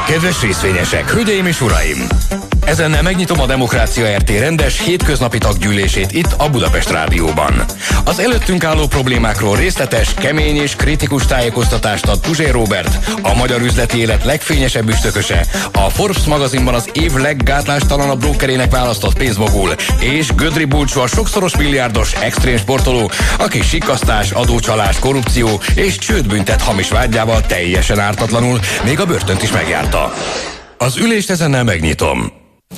Kedves részvényesek, hölgyeim és uraim! Ezennel megnyitom a Demokrácia RT rendes hétköznapi taggyűlését itt a Budapest Rádióban. Az előttünk álló problémákról részletes, kemény és kritikus tájékoztatást ad Puzsér Róbert, a magyar üzleti élet legfényesebb üstököse, a Forbes magazinban az év leggátlástalanabb brókerének választott pénzmogul, és Gödri Bulcsú, a sokszoros milliárdos extrém sportoló, aki sikkasztás, adócsalás, korrupció és csődbüntet hamis vádjával teljesen ártatlanul még a börtönt is megjárta. Az ülést ezennel megnyitom.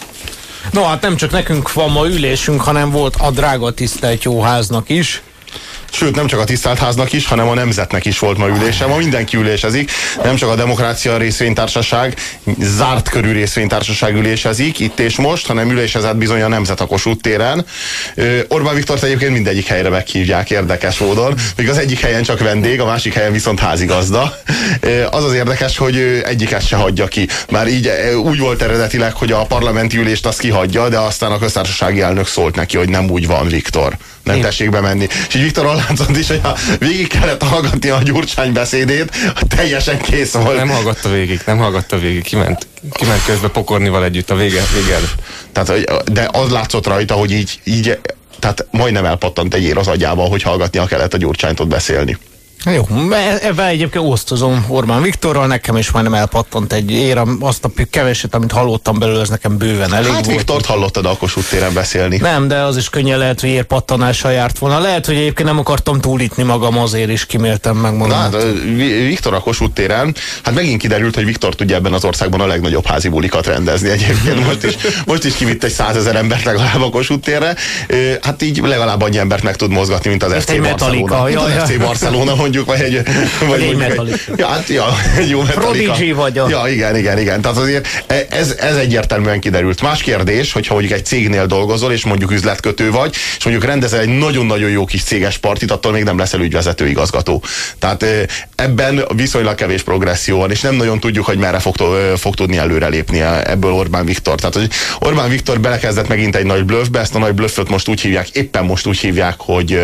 No, hát nem csak nekünk van ma ülésünk, hanem volt a drága tisztelt jó háznak is. Sőt, nem csak a tisztelt háznak is, hanem a nemzetnek is volt ma ülése. Ma mindenki ülésezik, nem csak a Demokrácia Részvénytársaság, zárt körű részvénytársaság ülésezik itt és most, hanem ülésezett bizony a Nemzet a Kossuth téren. Orbán Viktort egyébként mindegyik helyre meghívják érdekes módon, míg az egyik helyen csak vendég, a másik helyen viszont házigazda. Az az érdekes, hogy egyiket se hagyja ki. Már így úgy volt eredetileg, hogy a parlamenti ülést azt kihagyja, de aztán a köztársasági elnök szólt neki, hogy nem úgy van, Viktor. Nem tessék bemenni. És így Viktor látszott is, hogy végig kellett hallgatni a Gyurcsány beszédét, teljesen kész volt. Nem hallgatta végig, kiment közbe pokornival együtt a vége Tehát, de az látszott rajta, hogy így tehát majdnem elpattant egy ér az agyával, hogy hallgatnia kellett a Gyurcsányt ott beszélni. Jó, ebben egyébként osztozom Orbán Viktorral, nekem is majdnem elpattant egy ér, azt a keveset, amit hallottam belőle, ez nekem bőven elég volt. Viktort hallottad a Kossuth téren beszélni? Nem, de az is könnyen lehet, hogy érpattanással járt volna. Lehet, hogy egyébként nem akartam túlítni magam, azért is kiméltem megmondani. Na, hát, Viktor a Kossuth téren, hát megint kiderült, hogy Viktor tudja ebben az országban a legnagyobb házi bulikat rendezni egyébként. Most is kivitt egy 100 000 embert legalább a Kossuth térre. Hát így legalább annyi embert meg tud mozgatni, mint az FC Barcelona. FC Barcelona mondjuk, vagy egy Metallica. Ja, hát, ja, egy jó Metallica. Prodigy vagy a... Ja, igen. Tehát azért ez egyértelműen kiderült. Más kérdés, hogyha mondjuk egy cégnél dolgozol, és mondjuk üzletkötő vagy, és mondjuk rendezel egy nagyon-nagyon jó kis céges partit, attól még nem leszel ügyvezető igazgató. Tehát ebben viszonylag kevés progresszió van, és nem nagyon tudjuk, hogy merre fog tudni előrelépni ebből Orbán Viktor. Tehát, hogy Orbán Viktor belekezdett megint egy nagy blöffbe, ezt a nagy blöfföt éppen most úgy hívják,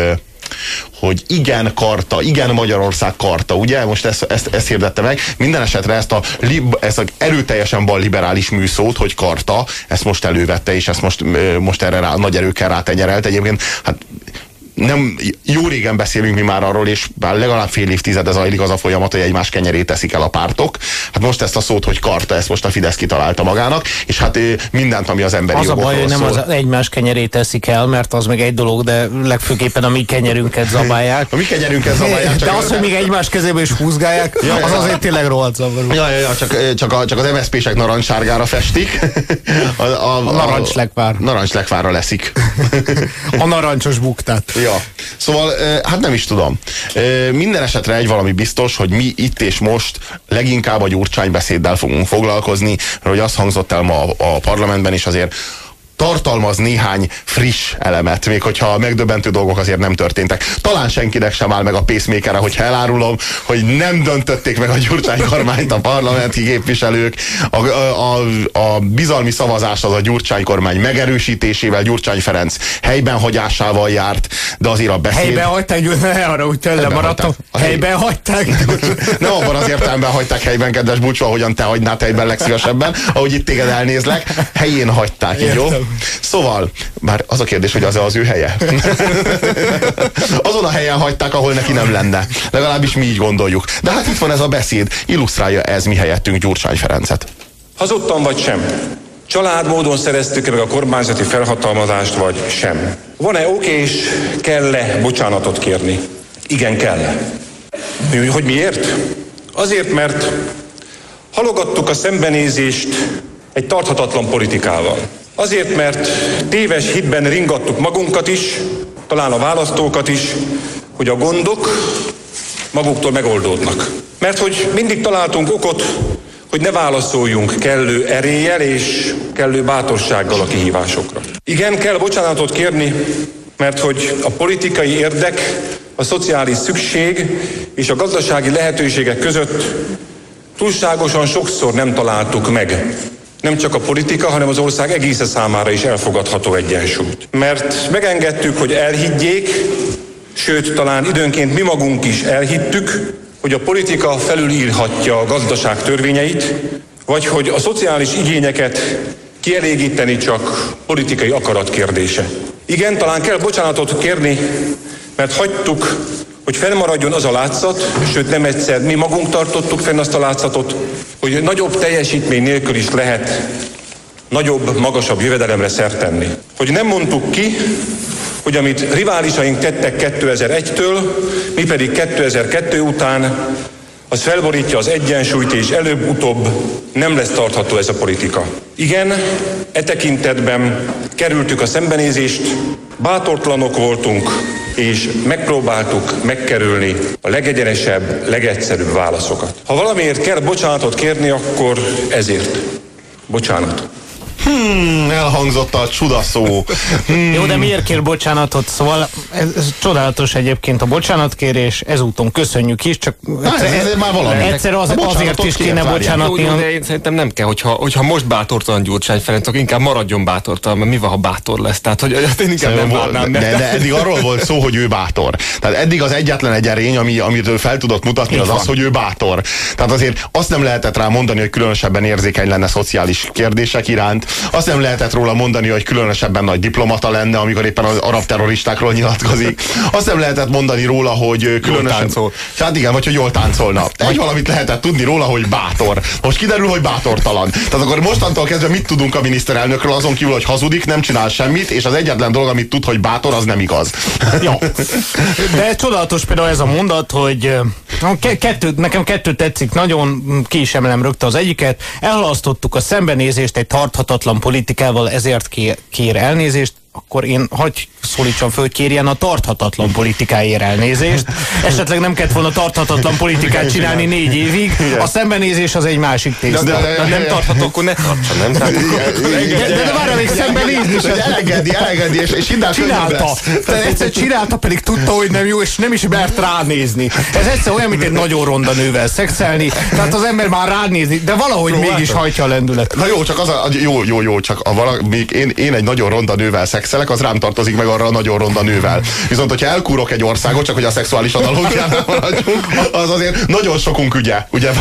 hogy igen karta, igen Magyarország karta, ugye? Most ezt hirdette meg. Minden esetre ezt a erőteljesen balliberális műszót, hogy karta, ezt most elővette, és ezt most erre nagy erőkkel rátenyerelt. Egyébként, hát nem, jó régen beszélünk mi már arról, és bár legalább fél évtizede zajlik az a folyamat, hogy egymás kenyerét teszik el a pártok. Hát most ezt a szót, hogy karta, ezt most a Fidesz kitalálta magának, és hát mindent, ami az emberi jogokról szól. Az a baj, hogy nem az egymás kenyerét teszik el, mert az meg egy dolog, de legfőképpen a mi kenyerünket zabálják. A mi kenyerünket zabálják. De az, hogy még egymás kezébe is húzgálják, az azért tényleg rohadt zavaró. Csak az MSZP-sek narancssárgára festik. A narancslekvár. Narancslekvárra leszik. A narancsos buktát. Ja. Szóval, hát nem is tudom. Minden esetre egy valami biztos, hogy mi itt és most leginkább a Gyurcsány beszéddel fogunk foglalkozni, mert hogy azt hangzott el ma a parlamentben is, azért tartalmaz néhány friss elemet, még hogyha megdöbbentő dolgok azért nem történtek. Talán senkinek sem áll meg a pacemakerre, hogyha elárulom, hogy nem döntötték meg a Gyurcsány kormányt a parlamenti képviselők. A bizalmi szavazás az a Gyurcsány kormány megerősítésével, Gyurcsány Ferenc helyben hagyásával járt, de azért a beszéd... Helyben hagyták, arra úgy tőle maradtam. Helyben hagyták. Nem abban az értelemben hagyták helyben, kedves Bulcsú, ahogyan te hagynád helyben legszívesebben, ahogy itt téged elnézlek, helyén hagyták, így jó? Szóval, bár az a kérdés, hogy az ő helye. Azon a helyen hagyták, ahol neki nem lenne. Legalábbis mi így gondoljuk. De hát itt van ez a beszéd. Illusztrálja ez mi helyettünk Gyurcsány Ferencet. Hazudtam vagy sem? Családmódon szereztük meg a kormányzati felhatalmazást, vagy sem? Van-e és kell-e bocsánatot kérni? Igen, kell. Hogy miért? Azért, mert halogattuk a szembenézést egy tarthatatlan politikával. Azért, mert téves hitben ringattuk magunkat is, talán a választókat is, hogy a gondok maguktól megoldódnak. Mert hogy mindig találtunk okot, hogy ne válaszoljunk kellő eréllyel és kellő bátorsággal a kihívásokra. Igen, kell bocsánatot kérni, mert hogy a politikai érdek, a szociális szükség és a gazdasági lehetőségek között túlságosan sokszor nem találtuk meg. Nem csak a politika, hanem az ország egésze számára is elfogadható egyensúlyt. Mert megengedtük, hogy elhiggyék, sőt, talán időnként mi magunk is elhittük, hogy a politika felülírhatja a gazdaság törvényeit, vagy hogy a szociális igényeket kielégíteni csak politikai akarat kérdése. Igen, talán kell bocsánatot kérni, mert hagytuk, hogy fennmaradjon az a látszat, sőt nem egyszer mi magunk tartottuk fenn azt a látszatot, hogy nagyobb teljesítmény nélkül is lehet nagyobb, magasabb jövedelemre szert tenni. Hogy nem mondtuk ki, hogy amit riválisaink tettek 2001-től, mi pedig 2002 után, az felborítja az egyensúlyt, és előbb-utóbb nem lesz tartható ez a politika. Igen, e tekintetben kerültük a szembenézést, bátortlanok voltunk, és megpróbáltuk megkerülni a legegyenesebb, legegyszerűbb válaszokat. Ha valamiért kell bocsánatot kérni, akkor ezért. Bocsánat. Elhangzott a csudaszó. Jó, de miért kér bocsánatot? Szóval ez csodálatos egyébként a bocsánatkérés, ezúton köszönjük is, csak ez már valami. egyszer azért is kéne bocsánatni. Jó, de én szerintem nem kell, hogyha most bátortalan Gyurcsány Ferenc, akkor inkább maradjon bátortalan, mert mi van, ha bátor lesz? Tehát, hogy én inkább nem várnám. De eddig arról volt szó, hogy ő bátor. Tehát eddig az egyetlen egy erény, amit ő fel tudott mutatni, az, hogy ő bátor. Tehát azért azt nem lehetett rá mondani, hogy különösebben érzékeny lenne szociális kérdések iránt. Azt nem lehetett róla mondani, hogy különösebben nagy diplomata lenne, amikor éppen az arab terroristákról nyilatkozik. Azt nem lehetett mondani róla, hogy különösen... Hát igen, vagy hogy jól táncolna. Egy valamit lehetett tudni róla, hogy bátor. Most kiderül, hogy bátortalan. Tehát akkor mostantól kezdve mit tudunk a miniszterelnökről, azon kívül, hogy hazudik, nem csinál semmit, és az egyetlen dolog, amit tud, hogy bátor, az nem igaz. Jó. De csodálatos például ez a mondat, hogy nekem kettő tetszik, nagyon ki is emelem rögtön az egyiket. Elhalasztottuk a szembenézést egy tarthatatlan politikával, ezért kér elnézést, akkor én hagyj szólítsam föl, hogy kérjen a tarthatatlan politikáért elnézést. Esetleg nem kellett volna tarthatatlan politikát csinálni 4 évig. A szembenézés az egy másik tészta. De nem tartható, akkor ne tartsa, nem? De várj, még szembenézni is. Elengedi, és csinálta. Egyszer csinálta, pedig tudta, hogy nem jó, és nem is mert ránézni. Ez egyszer olyan, mint egy nagyon ronda nővel szexelni. Tehát az ember már ránézni, de valahogy mégis hajtja a lendület. Na jó, csak csak én egy nagyon ronda nővel szexelek, az rám tartozik meg arra a nagyon ronda nővel. Viszont, hogyha elkúrok egy országot, csak hogy a szexuális analógiánál maradjunk, az azért nagyon sokunk ügye. Ugye?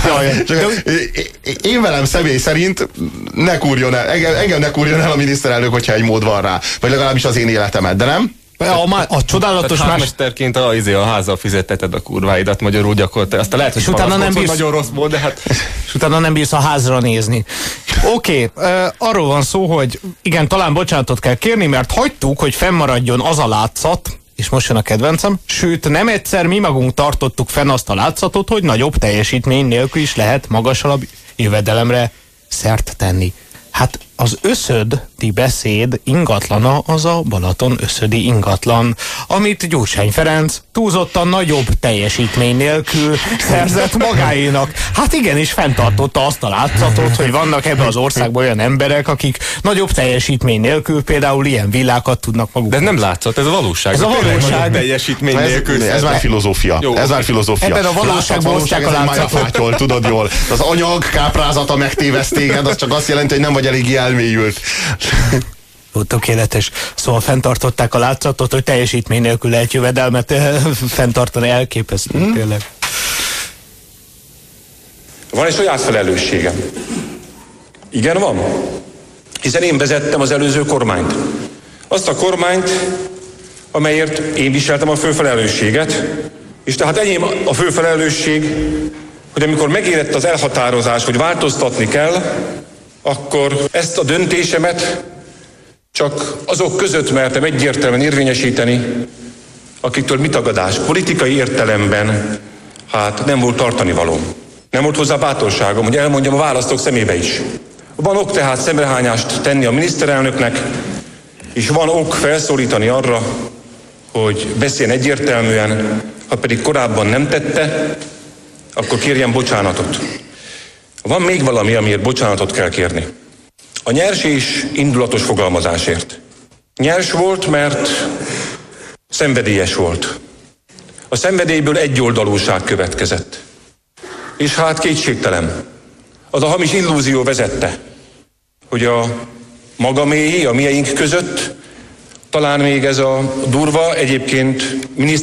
Én velem személy szerint ne kúrjon el, engem ne kúrjon el a miniszterelnök, hogyha egy mód van rá. Vagy legalábbis az én életemet, de nem? A csodálatos házmesterként a házzal fizetteted a kurváidat, magyarul gyakorlatilag. Aztán lehet, hogy utána nem bírsz, nagyon rossz volt, de hát... És utána nem bírsz a házra nézni. Oké, arról van szó, hogy igen, talán bocsánatot kell kérni, mert hagytuk, hogy fennmaradjon az a látszat, és most jön a kedvencem, sőt nem egyszer mi magunk tartottuk fenn azt a látszatot, hogy nagyobb teljesítmény nélkül is lehet magasabb jövedelemre szert tenni. Hát az összödi beszéd ingatlana az a Balaton összödi ingatlan, amit Gyurcsány Ferenc túlzottan nagyobb teljesítmény nélkül szerzett magáénak. Hát igenis fenntartotta azt a látszatot, hogy vannak ebben az országban olyan emberek, akik nagyobb teljesítmény nélkül például ilyen villákat tudnak maguk. De ez nem látszott, ez a valóság. Ez a valóság. Teljesítmény nélkül. Ez már filozófia. Jó. Ez már filozófia. Ebben a valóságban osztják a látszatot. Tudod jól. Az anyag káprázata megtéveszt téged, az csak azt jelenti, hogy nem vagy eléggé elmélyült. Jó, tökéletes. Szóval fenntartották a látszatot, hogy teljesítmény nélkül lehet jövedelmet fenntartani, elképesztő tényleg. Van egy saját felelősségem. Igen, van. Hiszen én vezettem az előző kormányt. Azt a kormányt, amelyért én viseltem a főfelelősséget, és tehát enyém a főfelelősség, hogy amikor megérett az elhatározás, hogy változtatni kell, akkor ezt a döntésemet csak azok között mertem egyértelműen érvényesíteni, akiktől mi tagadás. Politikai értelemben hát nem volt tartanivalóm. Nem volt hozzá bátorságom, hogy elmondjam a választók szemébe is. Van ok tehát szemrehányást tenni a miniszterelnöknek, és van ok felszólítani arra, hogy beszéljen egyértelműen, ha pedig korábban nem tette, akkor kérjen bocsánatot. Van még valami, amiért bocsánatot kell kérni. A nyers és indulatos fogalmazásért. Nyers volt, mert szenvedélyes volt. A szenvedélyből egyoldalúság következett. És hát kétségtelen. Az a hamis illúzió vezette, hogy a magaméi, a mieink között talán még ez a durva, egyébként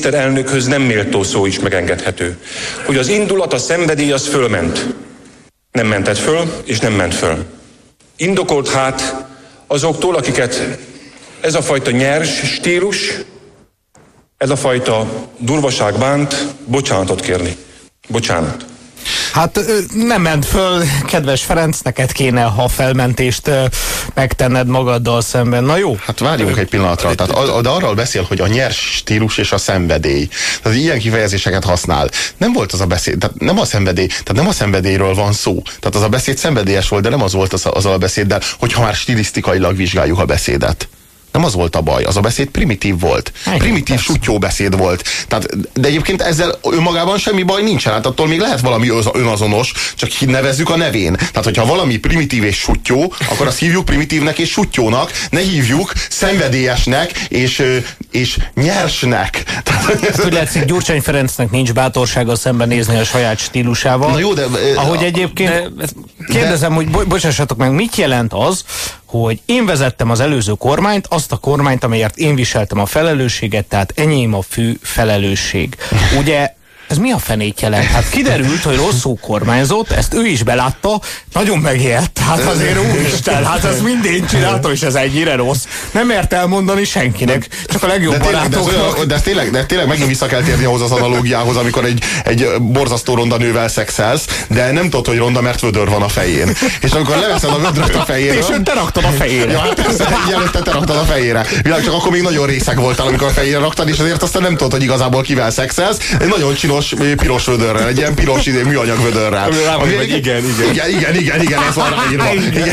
miniszterelnökhöz nem méltó szó is megengedhető. Hogy az indulat, a szenvedély az fölment. nem mentett föl, és nem ment föl. Indokolt hát azoktól, akiket ez a fajta nyers stílus, ez a fajta durvaság bánt, bocsánatot kérni. Bocsánat. Hát nem ment föl, kedves Ferenc, neked kéne a felmentést megtenned magaddal szemben. Na jó. Hát várjunk egy pillanatra. Tehát de arról beszél, hogy a nyers stílus és a szenvedély. Tehát ilyen kifejezéseket használ. Nem volt az a beszéd, tehát nem a szenvedély, tehát nem a szenvedélyről van szó. Tehát az a beszéd szenvedélyes volt, de nem az volt az a beszéddel, hogyha már stilisztikailag vizsgáljuk a beszédet. Nem az volt a baj, az a beszéd primitív volt. Primitív sutyó beszéd volt. Tehát, de egyébként ezzel önmagában semmi baj nincsen. Hát attól még lehet valami önazonos, csak nevezzük a nevén. Tehát, hogyha valami primitív és sutyó, akkor azt hívjuk primitívnek és sutyónak, ne hívjuk szenvedélyesnek és nyersnek. Hát, úgy látszik, Gyurcsány Ferencnek nincs bátorsága szembenézni a saját stílusával. Na jó, de... Ahogy egyébként kérdezem, hogy bocsássatok meg, mit jelent az, hogy én vezettem az előző kormányt, azt a kormányt, amelyért én viseltem a felelősséget, tehát enyém a fő felelősség. Ugye ez mi a fenét jelent? Hát kiderült, hogy rosszul kormányzott, ezt ő is belátta, nagyon megijedt. Hát azért úristen, hát ez minden csinálta, és ez ennyire rossz. Nem mert elmondani senkinek, csak a legjobb barátoknak. De tényleg megint vissza kell térni ahhoz az analógiához, amikor egy borzasztó ronda nővel szexelsz, de nem tudod, hogy ronda, mert vödör van a fején. És amikor leveszed a vödröt a fejéről... És te raktad a fejére. Ja, hát persze, előtte te raktad a fejére. Világ, csak akkor még nagyon részeg voltál, amikor a fejére raktad, és azért aztán nem tudod, hogy igazából kivel szexelsz. Egy nagyon csinos piros vödörrel, egy ilyen piros műanyag vödörrel. Igen, ez van ráírva.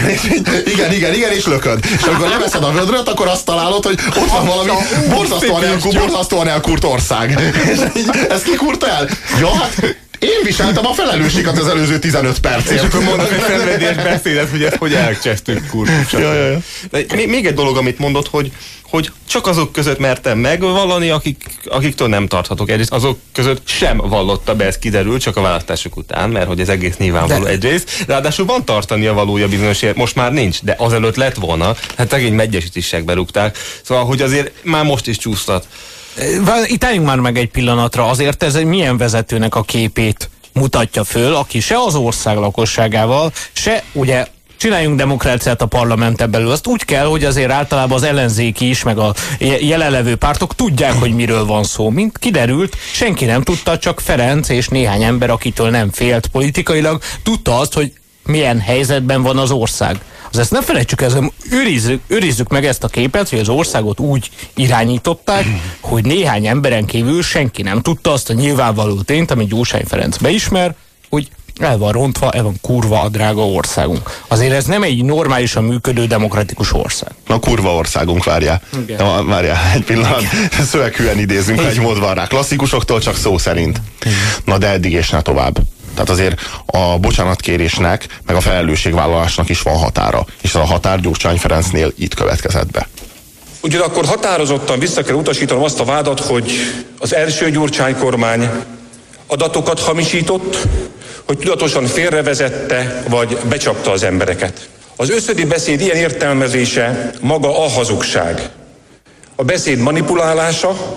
Igen, és lököd. És amikor leveszed a vödröt, akkor azt találod, hogy ott van valami borzasztóan elkúrt ország. És ezt kikúrta el? Ja, hát én viseltem a felelősséget az előző 15 percért. És akkor mondok egy szenvedélyes beszédet, hogy ezt hogy elcsesztünk, kurva. Ja. Még egy dolog, amit mondott, hogy csak azok között mertem megvallani, akiktől nem tarthatok. Egyrészt azok között sem vallotta be, ez kiderül, csak a választások után, mert hogy ez egész nyilvánvaló egyrészt. Ráadásul van tartani a valója bizonyos, most már nincs, de azelőtt lett volna, hát szegény Medgyesítésekbe rúgták. Szóval, hogy azért már most is csúsztat. Itt álljunk már meg egy pillanatra, azért ez egy milyen vezetőnek a képét mutatja föl, aki se az ország lakosságával, se ugye csináljunk demokráciát a parlamenten belül. Azt úgy kell, hogy azért általában az ellenzéki is, meg a jelenlevő pártok tudják, hogy miről van szó. Mint kiderült, senki nem tudta, csak Ferenc és néhány ember, akitől nem félt politikailag, tudta azt, hogy milyen helyzetben van az ország. Ezt ne felejtsük el, őrizzük meg ezt a képet, hogy az országot úgy irányították, hogy néhány emberen kívül senki nem tudta azt a nyilvánvaló tényt, amit Gyurcsány Ferenc beismer, hogy el van rontva, el van kurva a drága országunk. Azért ez nem egy normálisan működő demokratikus ország. Na kurva országunk, várjál. Egy pillanat. Szöveghűen idézünk, egy mód van rá. Klasszikusoktól csak szó szerint. Na de eddig és ne tovább. Tehát azért a bocsánatkérésnek, meg a felelősségvállalásnak is van határa. És a határ Gyurcsány Ferencnél itt következett be. Ugyanakkor határozottan vissza kell utasítanom azt a vádat, hogy az első Gyurcsány kormány adatokat hamisított, hogy tudatosan félrevezette, vagy becsapta az embereket. Az összödi beszéd ilyen értelmezése maga a hazugság. A beszéd manipulálása,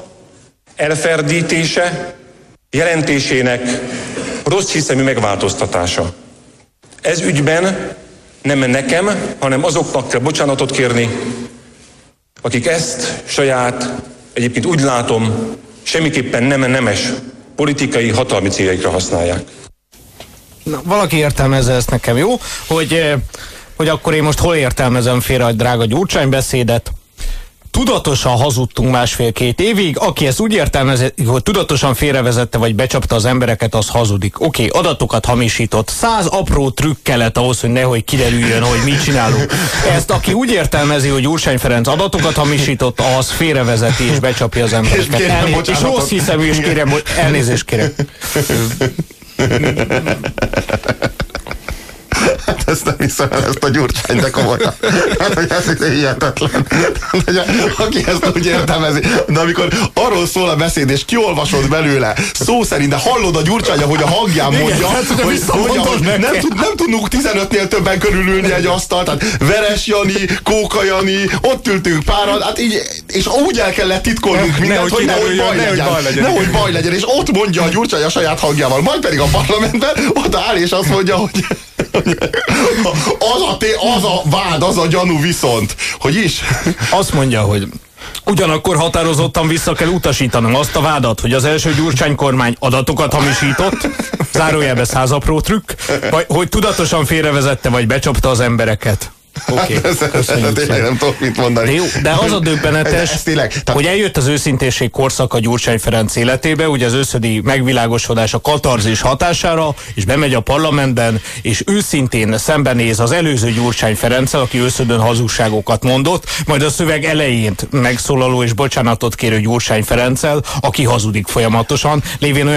elferdítése, jelentésének rossz hiszemű megváltoztatása. Ez ügyben nem nekem, hanem azoknak kell bocsánatot kérni, akik ezt saját, egyébként úgy látom, semmiképpen nem nemes politikai hatalmi céljaikra használják. Na, valaki értelmezze ezt nekem, jó? Hogy akkor én most hol értelmezem félre a drága Gyurcsány beszédet? Tudatosan hazudtunk 1,5-2 évig, aki ezt úgy értelmezi, hogy tudatosan félrevezette vagy becsapta az embereket, az hazudik. Oké, adatokat hamisított, 100 apró trükk kellett ahhoz, hogy nehogy kiderüljön, hogy mit csinálunk. Ezt aki úgy értelmezi, hogy Gyurcsány Ferenc adatokat hamisított, az félrevezeti és becsapja az embereket. És rossz hiszemű, és kérem, hogy elnézést kérem. Hát ezt nem hiszem, ezt a Gyurcsány, de komolyan. Hát, hogy ez hihetetlen. Aki ezt úgy értelmezi, de amikor arról szól a beszéd, és kiolvasod belőle, szó szerint, de hallod a Gyurcsány, hogy a hangján mondja, hogy nem tudunk 15-nél többen körülülni egy asztalt, tehát Veres Jani, Kóka Jani, ott ültünk páran, hát így, és úgy el kellett titkolnunk mindent, hogy nehogy baj legyen, és ott mondja a Gyurcsány a saját hangjával, majd pedig a parlamentben ott áll, és azt mondja, hogy Az a vád, az a gyanú viszont, hogy is? Azt mondja, hogy ugyanakkor határozottan vissza kell utasítanom azt a vádat, hogy az első Gyurcsány kormány adatokat hamisított, zárójelbe 100 apró trükk, vagy hogy tudatosan félrevezette vagy becsapta az embereket. Oké, tényleg nem tudok mit mondani. De jó, de az a döbbenetes, hogy eljött az őszintesség korszaka Gyurcsány Ferenc életébe, ugye az őszödi megvilágosodás a katarzis hatására, és bemegy a parlamentben, és őszintén szembenéz az előző Gyurcsány Ferenccel, aki őszödön hazugságokat mondott, majd a szöveg elején megszólaló és bocsánatot kérő Gyurcsány Ferenccel, aki hazudik folyamatosan, lévén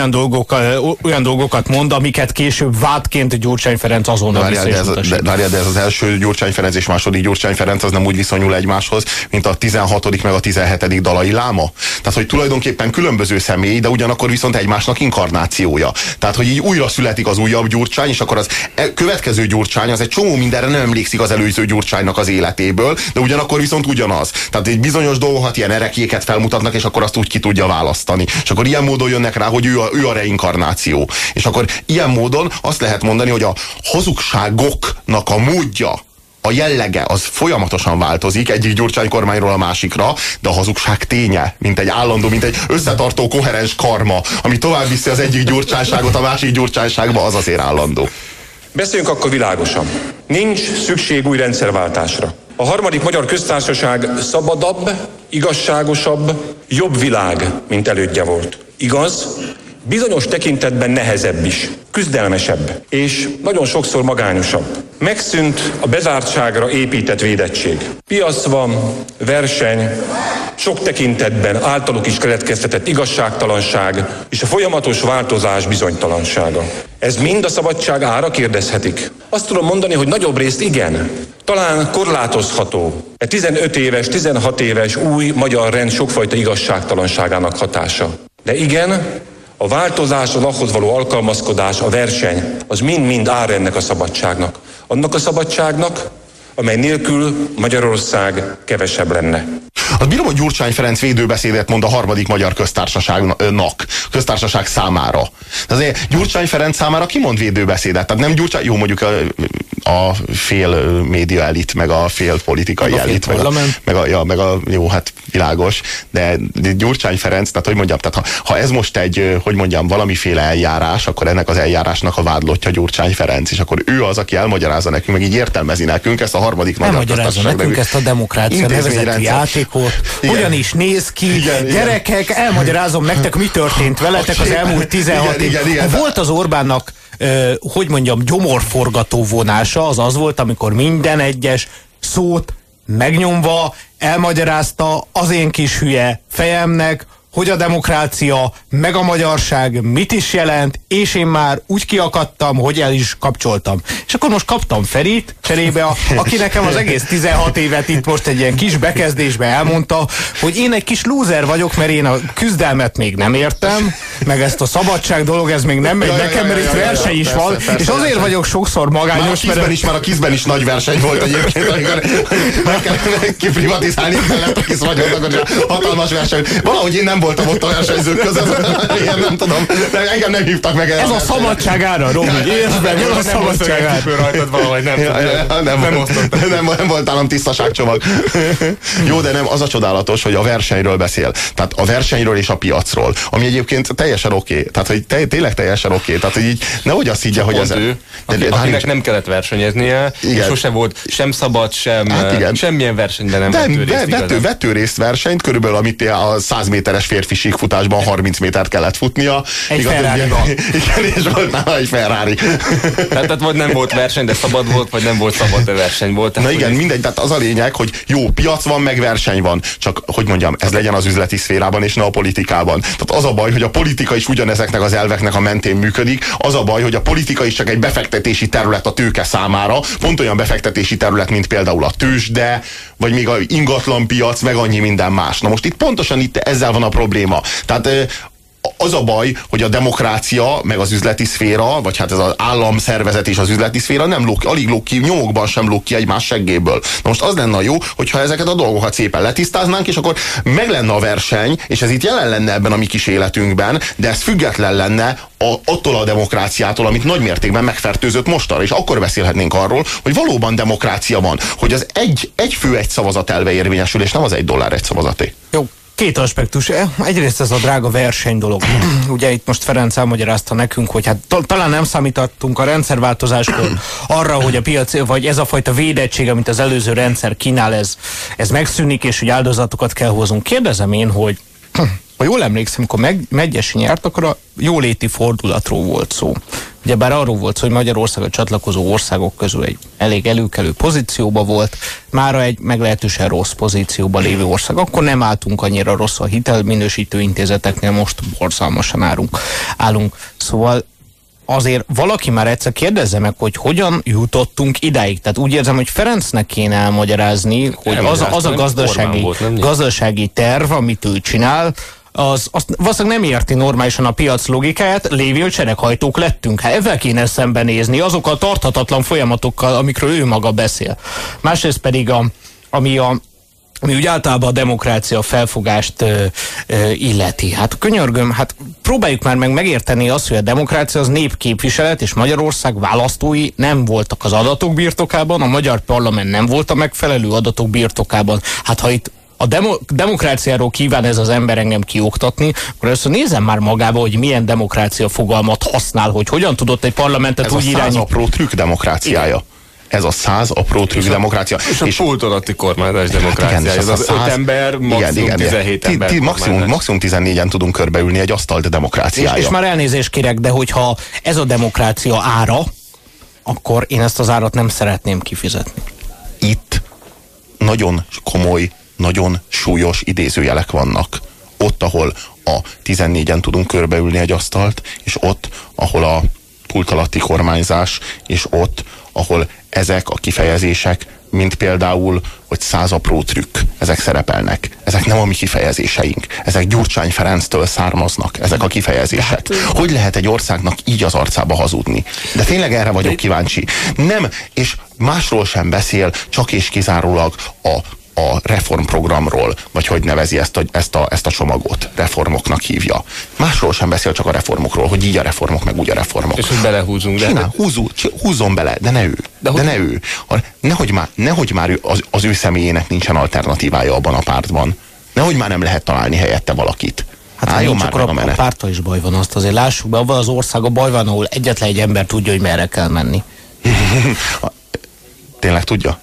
olyan dolgokat mond, amiket később vádként Gyurcsány Ferenc azonnal vissza is utasít. De ez az első Gyurcsány Ferenc és második Gyurcsány Ferenc az nem úgy viszonyul egymáshoz, mint a 16. meg a 17. Dalai Láma. Tehát, hogy tulajdonképpen különböző személy, de ugyanakkor viszont egymásnak inkarnációja. Tehát, hogy így újra születik az újabb Gyurcsány, és akkor az következő Gyurcsány az egy csomó mindenre nem emlékszik az előző Gyurcsánynak az életéből, de ugyanakkor viszont ugyanaz. Tehát egy bizonyos dolgokat, ilyen erekjéket felmutatnak, és akkor azt úgy ki tudja választani. És akkor ilyen módon jönnek rá, hogy ő a reinkarnáció. És akkor ilyen módon azt lehet mondani, hogy a hazugságoknak a módja, a jellege az folyamatosan változik egyik Gyurcsány kormányról a másikra, de a hazugság ténye, mint egy állandó, mint egy összetartó, koherens karma, ami tovább viszi az egyik gyurcsányságot a másik gyurcsányságba, az azért állandó. Beszéljünk akkor világosan. Nincs szükség új rendszerváltásra. A harmadik magyar köztársaság szabadabb, igazságosabb, jobb világ, mint elődje volt. Igaz? Bizonyos tekintetben nehezebb is, küzdelmesebb, és nagyon sokszor magányosabb. Megszűnt a bezártságra épített védettség. Piac van, verseny, sok tekintetben általuk is keletkeztetett igazságtalanság és a folyamatos változás bizonytalansága. Ez mind a szabadság ára, kérdezhetik? Azt tudom mondani, hogy nagyobb részt igen. Talán korlátozható. 15 éves, 16 éves új magyar rend sokfajta igazságtalanságának hatása. De igen, a változás, az ahhoz való alkalmazkodás, a verseny, az mind-mind ár ennek a szabadságnak. Annak a szabadságnak, amely nélkül Magyarország kevesebb lenne. Azt bírom, hogy Gyurcsány Ferenc védőbeszédet mond a harmadik magyar köztársaság számára. Azért Gyurcsány Ferenc számára ki mond védőbeszédet? Tehát nem Gyurcsány, jó, mondjuk a fél média elit, meg a fél politikai meg elit, meg a jó, hát világos, de Gyurcsány Ferenc, tehát hogy mondjam, tehát ha ez most egy, hogy mondjam, valamiféle eljárás, akkor ennek az eljárásnak a vádlottja Gyurcsány Ferenc, és akkor ő az, aki elmagyarázza nekünk, meg így értelmezi nekünk ezt a harmadik magyar köztársaság. Nekünk ezt a demokrácia nevezetű játékot, hogyan is néz ki, igen, gyerekek, igen. Elmagyarázom nektek, mi történt veletek az elmúlt 16 év. Volt az Orbánnak, hogy mondjam, gyomorforgató vonása, az volt, amikor minden egyes szót megnyomva elmagyarázta az én kis hülye fejemnek, hogy a demokrácia, meg a magyarság mit is jelent, és én már úgy kiakadtam, hogy el is kapcsoltam. És akkor most kaptam Ferit cserébe, aki nekem az egész 16 évet itt most egy ilyen kis bekezdésbe elmondta, hogy én egy kis lúzer vagyok, mert én a küzdelmet még nem értem, meg ezt a szabadság dolog, ez még nem megy nekem, mert itt verseny is van, és azért vagyok sokszor magányos, már a kizben is nagy verseny volt egyébként, amikor kiprivatizálni kellett a kis vagyoknak, hogy hatalmas verseny. Valahogy én nem voltam ott a versenyzők között, én nem tudom, de engem nem hívtak meg el. Ez a szabadság ára, Robi, értsd meg, ez a szabadság ára. Rajtad valahogy nem volt nálam tisztaságcsomag. Jó, de nem, az a csodálatos, hogy a versenyről beszél. Tehát a versenyről és a piacról, ami egyébként teljesen oké. Tehát, hogy tényleg teljesen oké. Tehát, hogy így nehogy azt higgye, hogy ez... Akinek nem kellett versenyezni, és sose volt sem szabad, semmilyen versenyben nem vettő részt versenyt, körülbelül amit a 100 méteres férfi síkfutásban 30 métert kellett futnia. Egy Ferrari-ban. Igen, és volt nála egy Ferrari. Tehát vagy nem volt verseny, de szabad volt, vagy nem volt szabad, de verseny volt. Na igen, mindegy, tehát az a lényeg, hogy jó, piac van, meg verseny van. Csak, hogy mondjam, ez legyen az üzleti szférában, és ne a politikában. Tehát az a baj, hogy a politika is ugyanezeknek az elveknek a mentén működik. Az a baj, hogy a politika is csak egy befektetési terület a tőke számára. Pont olyan befektetési terület, mint például a tőzsde, vagy még a ingatlanpiac, meg annyi minden más. Na most itt pontosan ezzel van a probléma. Tehát Az a baj, hogy a demokrácia, meg az üzleti szféra, vagy hát ez az államszervezet és az üzleti szféra alig lóg ki, nyomokban sem lóg ki egymás seggéből. Na most az lenne jó, hogyha ezeket a dolgokat szépen letisztáznánk, és akkor meg lenne a verseny, és ez itt jelen lenne ebben a mi kis életünkben, de ez független lenne attól a demokráciától, amit nagymértékben megfertőzött mostanra, és akkor beszélhetnénk arról, hogy valóban demokrácia van, hogy az egy fő egy szavazat elve érvényesül, és nem az $1 egy szavazaté. Jó. Két aspektus. Egyrészt ez a drága verseny dolog. Ugye itt most Ferenc elmagyarázta nekünk, hogy hát talán nem számítottunk a rendszerváltozáskor arra, hogy a piac, vagy ez a fajta védettség, amit az előző rendszer kínál, ez megszűnik, és hogy áldozatokat kell hoznunk. Kérdezem én, hogy ha jól emlékszem, amikor Medgyessy nyert, akkor a jóléti fordulatról volt szó. Ugyebár arról volt szó, hogy Magyarország a csatlakozó országok közül egy elég előkelő pozícióba volt, mára egy meglehetősen rossz pozícióba lévő ország. Akkor nem álltunk annyira rossz a hitelminősítő intézeteknél, most borzalmasan állunk. Szóval azért valaki már egyszer kérdezze meg, hogy hogyan jutottunk idáig. Tehát úgy érzem, hogy Ferencnek kéne elmagyarázni, hogy az a gazdasági terv, amit ő csinál, azt valószínűleg nem érti normálisan a piac logikáját, lévén sereghajtók lettünk. Hát ezzel kéne szembenézni, azokkal a tarthatatlan folyamatokkal, amikről ő maga beszél. Másrészt pedig ami úgy általában a demokrácia felfogást illeti. Hát könyörgöm, hát próbáljuk már megérteni azt, hogy a demokrácia az népképviselet, és Magyarország választói nem voltak az adatok birtokában, a magyar parlament nem volt a megfelelő adatok birtokában. Hát ha itt a demokráciáról kíván ez az ember engem kioktatni, akkor először nézem már magába, hogy milyen demokrácia fogalmat használ, hogy hogyan tudott egy parlamentet úgy irányítani. Ez a 100 apró trükk demokráciája. Igen. Ez a 100 apró trükk demokrácia. És a pult alatti kormányzás demokráciája. Ez az 5 ember, maximum 17 ember. Maximum 14-en tudunk körbeülni egy asztalt demokráciája. És már elnézést kérek, de hogyha ez a demokrácia ára, akkor én ezt az árat nem szeretném kifizetni. Itt nagyon komoly, nagyon súlyos idézőjelek vannak. Ott, ahol a 14-en tudunk körbeülni egy asztalt, és ott, ahol a pult alatti kormányzás, és ott, ahol ezek a kifejezések, mint például, hogy 100 apró trükk, ezek szerepelnek. Ezek nem a mi kifejezéseink. Ezek Gyurcsány Ferenctől származnak, ezek a kifejezések. Hogy lehet egy országnak így az arcába hazudni? De tényleg erre vagyok kíváncsi. Nem, és másról sem beszél, csak és kizárólag a reformprogramról, vagy hogy nevezi ezt a csomagot, reformoknak hívja. Másról sem beszél, csak a reformokról, hogy így a reformok, meg úgy a reformok. És hogy belehúzunk. Húzzon bele, de ne ő. De ne ő. Nehogy már az ő személyének nincsen alternatívája abban a pártban. Nehogy már nem lehet találni helyette valakit. Hát jó, csak a párttal is baj van, azt azért lássuk be, abban az országban baj van, ahol egyetlen egy ember tudja, hogy merre kell menni. Tényleg tudja?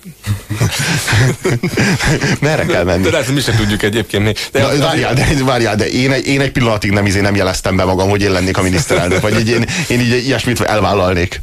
Merre kell menni? De lehet, mi sem tudjuk egyébként. Várjál, de én egy pillanatig nem jeleztem be magam, hogy én lennék a miniszterelnök, vagy én így ilyesmit elvállalnék.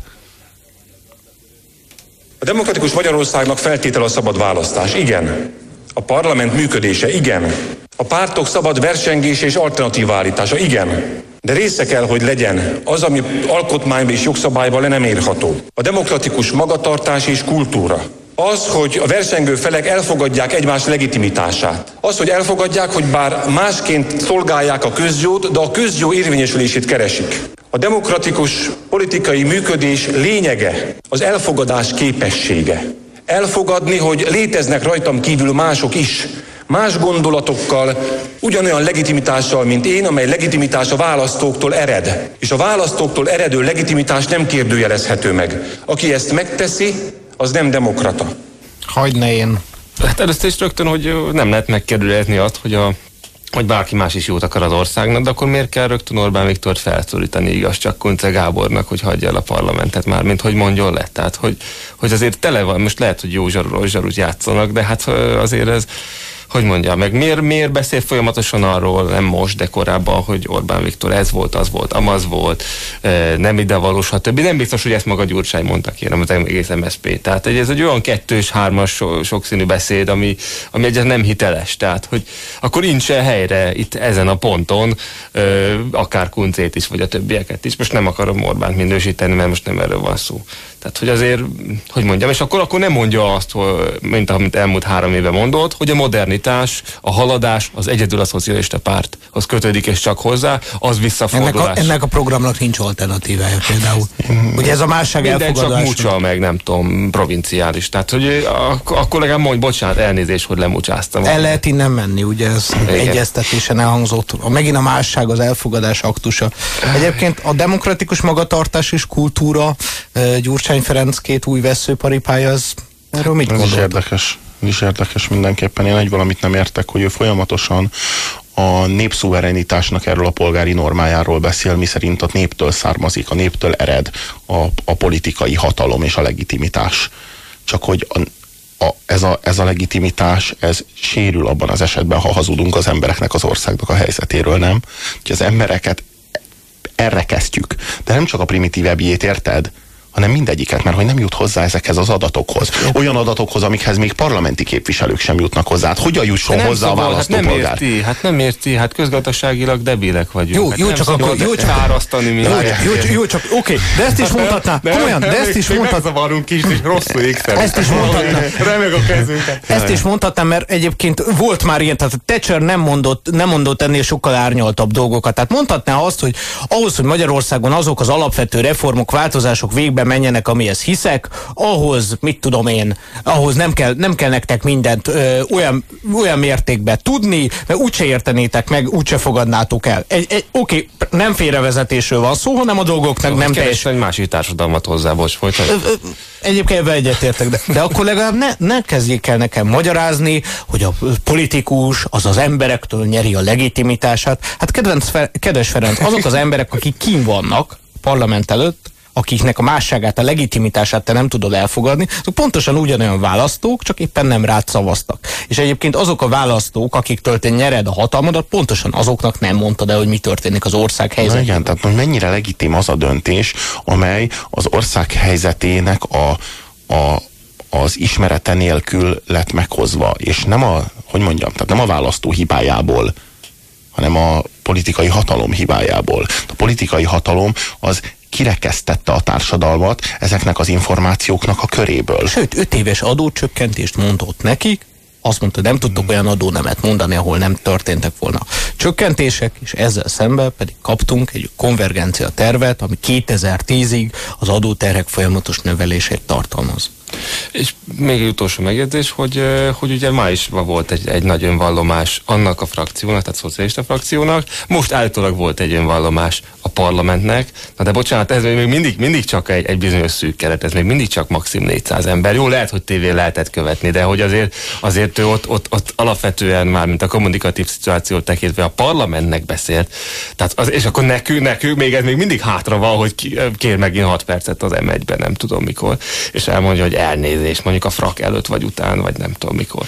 A demokratikus Magyarországnak feltétele a szabad választás. Igen. A parlament működése. Igen. A pártok szabad versengése és alternatíva állítása. Igen. De része kell, hogy legyen az, ami alkotmányban és jogszabályban le nem érható. A demokratikus magatartás és kultúra. Az, hogy a versengő felek elfogadják egymás legitimitását. Az, hogy elfogadják, hogy bár másként szolgálják a közjót, de a közjó érvényesülését keresik. A demokratikus politikai működés lényege az elfogadás képessége. Elfogadni, hogy léteznek rajtam kívül mások is, más gondolatokkal, ugyanolyan legitimitással, mint én, amely legitimitás a választóktól ered. És a választóktól eredő legitimitás nem kérdőjelezhető meg. Aki ezt megteszi, az nem demokrata. Hagyne én. Hát először is rögtön, hogy nem lehet megkerülni azt, hogy bárki más is jót akar az országnak, de akkor miért kell rögtön Orbán Viktort felszólítani, igaz csak Kunce Gábornak, hogy hagyja el a parlamentet már, mint hogy mondjon le. Tehát, hogy azért tele van, most lehet, hogy jó zsarút játszanak, de hát azért ez, hogy mondja meg, miért beszél folyamatosan arról, nem most, de korábban, hogy Orbán Viktor ez volt, az volt, amaz volt, nem ide valós, stb. Nem biztos, hogy ezt maga Gyurcsány mondta, kérem, az egész MSZP. Tehát ez egy olyan 2-3-as sokszínű beszéd, ami egyáltalán nem hiteles. Tehát, hogy akkor nincsen helyre itt ezen a ponton, akár Kuncét is, vagy a többieket is. Most nem akarom Orbánt minősíteni, mert most nem erről van szó. Tehát, hogy azért, hogy mondjam, és akkor nem mondja azt, mint amit elmúlt 3 éve mondott, hogy a modernitás, a haladás az egyedül a szocialista párthoz kötődik, és csak hozzá, az visszafordulás. Ennek a programnak nincs alternatívája például. Ugye ez a másság elfogadás. Minden csak mucsa, meg nem tudom, provinciális. Tehát, hogy akkor legalább mondj, bocsánat, elnézést, hogy lemucsáztam. El lehet innen menni, ugye ez egyeztetésen elhangzott. Megint a másság, az elfogadás aktusa. Egyébként a demokratikus magatartás és kultúra, Gyurcsány Ferenc 2 új vesszőparipája, az erről mit gondolt? Ez is érdekes mindenképpen. Én egy valamit nem értek, hogy ő folyamatosan a népszuverenitásnak erről a polgári normájáról beszél, miszerint a néptől származik, a néptől ered a politikai hatalom és a legitimitás. Csak hogy ez a legitimitás, ez sérül abban az esetben, ha hazudunk az embereknek, az országnak a helyzetéről, nem? Hogy az embereket elrekesztjük. De nem csak a primitívebbjét, érted? Hanem mindegyiket, mert hogy nem jut hozzá ezekhez az adatokhoz. Olyan adatokhoz, amikhez még parlamenti képviselők sem jutnak hozzá. Hát hogyan jusson hozzá a választópolgár? Nem érti, hát közgazdaságilag debilek vagyunk. Jó, csak oké, de ezt is mondhatná. Komolyan, de ezt is mondhatná. Megzavarunk kis, és rosszul ékszel. Ezt is mondhatná. Remeg a kezünket. Ezt is mondhatnám, mert egyébként volt már ilyen, tehát Thatcher nem mondott ennél sokkal árnyaltabb dolgokat. Tehát mondhatná azt, hogy ahhoz, hogy Magyarországon azok az alapvető reformok, változások végbe menjenek, amihez hiszek, ahhoz, mit tudom én, ahhoz nem kell nektek mindent olyan mértékben tudni, mert úgyse értenétek meg, úgyse fogadnátok el. Oké, nem félrevezetésről van szó, hanem a dolgoknak nem teljesen. Egy másik társadalmat hozzá, bocs, folytatjuk. Egyébként ebben egyetértek, de akkor legalább ne kezdjék el nekem magyarázni, hogy a politikus az emberektől nyeri a legitimitását. Hát kedves Ferenc, azok az emberek, akik kín vannak parlament előtt, akiknek a másságát, a legitimitását te nem tudod elfogadni, azok pontosan ugyanolyan választók, csak éppen nem rád szavaztak. És egyébként azok a választók, akiktől te nyered a hatalmadat, pontosan azoknak nem mondtad el, hogy mi történik az ország helyzetében. Igen, tehát hogy mennyire legitim az a döntés, amely az ország helyzetének az ismerete nélkül lett meghozva, és nem tehát nem a választó hibájából, hanem a politikai hatalom hibájából. A politikai hatalom az kirekesztette a társadalmat ezeknek az információknak a köréből. Sőt, 5 éves adócsökkentést mondott nekik, azt mondta, nem tudtok olyan adónemet mondani, ahol nem történtek volna csökkentések, és ezzel szemben pedig kaptunk egy konvergencia tervet, ami 2010-ig az adóterhek folyamatos növelését tartalmaz. És még egy utolsó megjegyzés, hogy ugye májusban volt egy nagy önvallomás annak a frakciónak, tehát a szocialista frakciónak, most állítólag volt egy önvallomás a parlamentnek, na de bocsánat, ez még mindig csak egy bizonyos szűk keret, ez még mindig csak maximum 400 ember. Jó, lehet, hogy tévén lehetett követni, de hogy azért ő ott alapvetően már, mint a kommunikatív szituációt tekintve a parlamentnek beszélt, tehát és akkor nekünk még ez még mindig hátra van, hogy kér megint 6 percet az M1-ben, nem tudom mikor, és elmondja, hogy elnézést, mondjuk a frak előtt vagy után, vagy nem tudom mikor.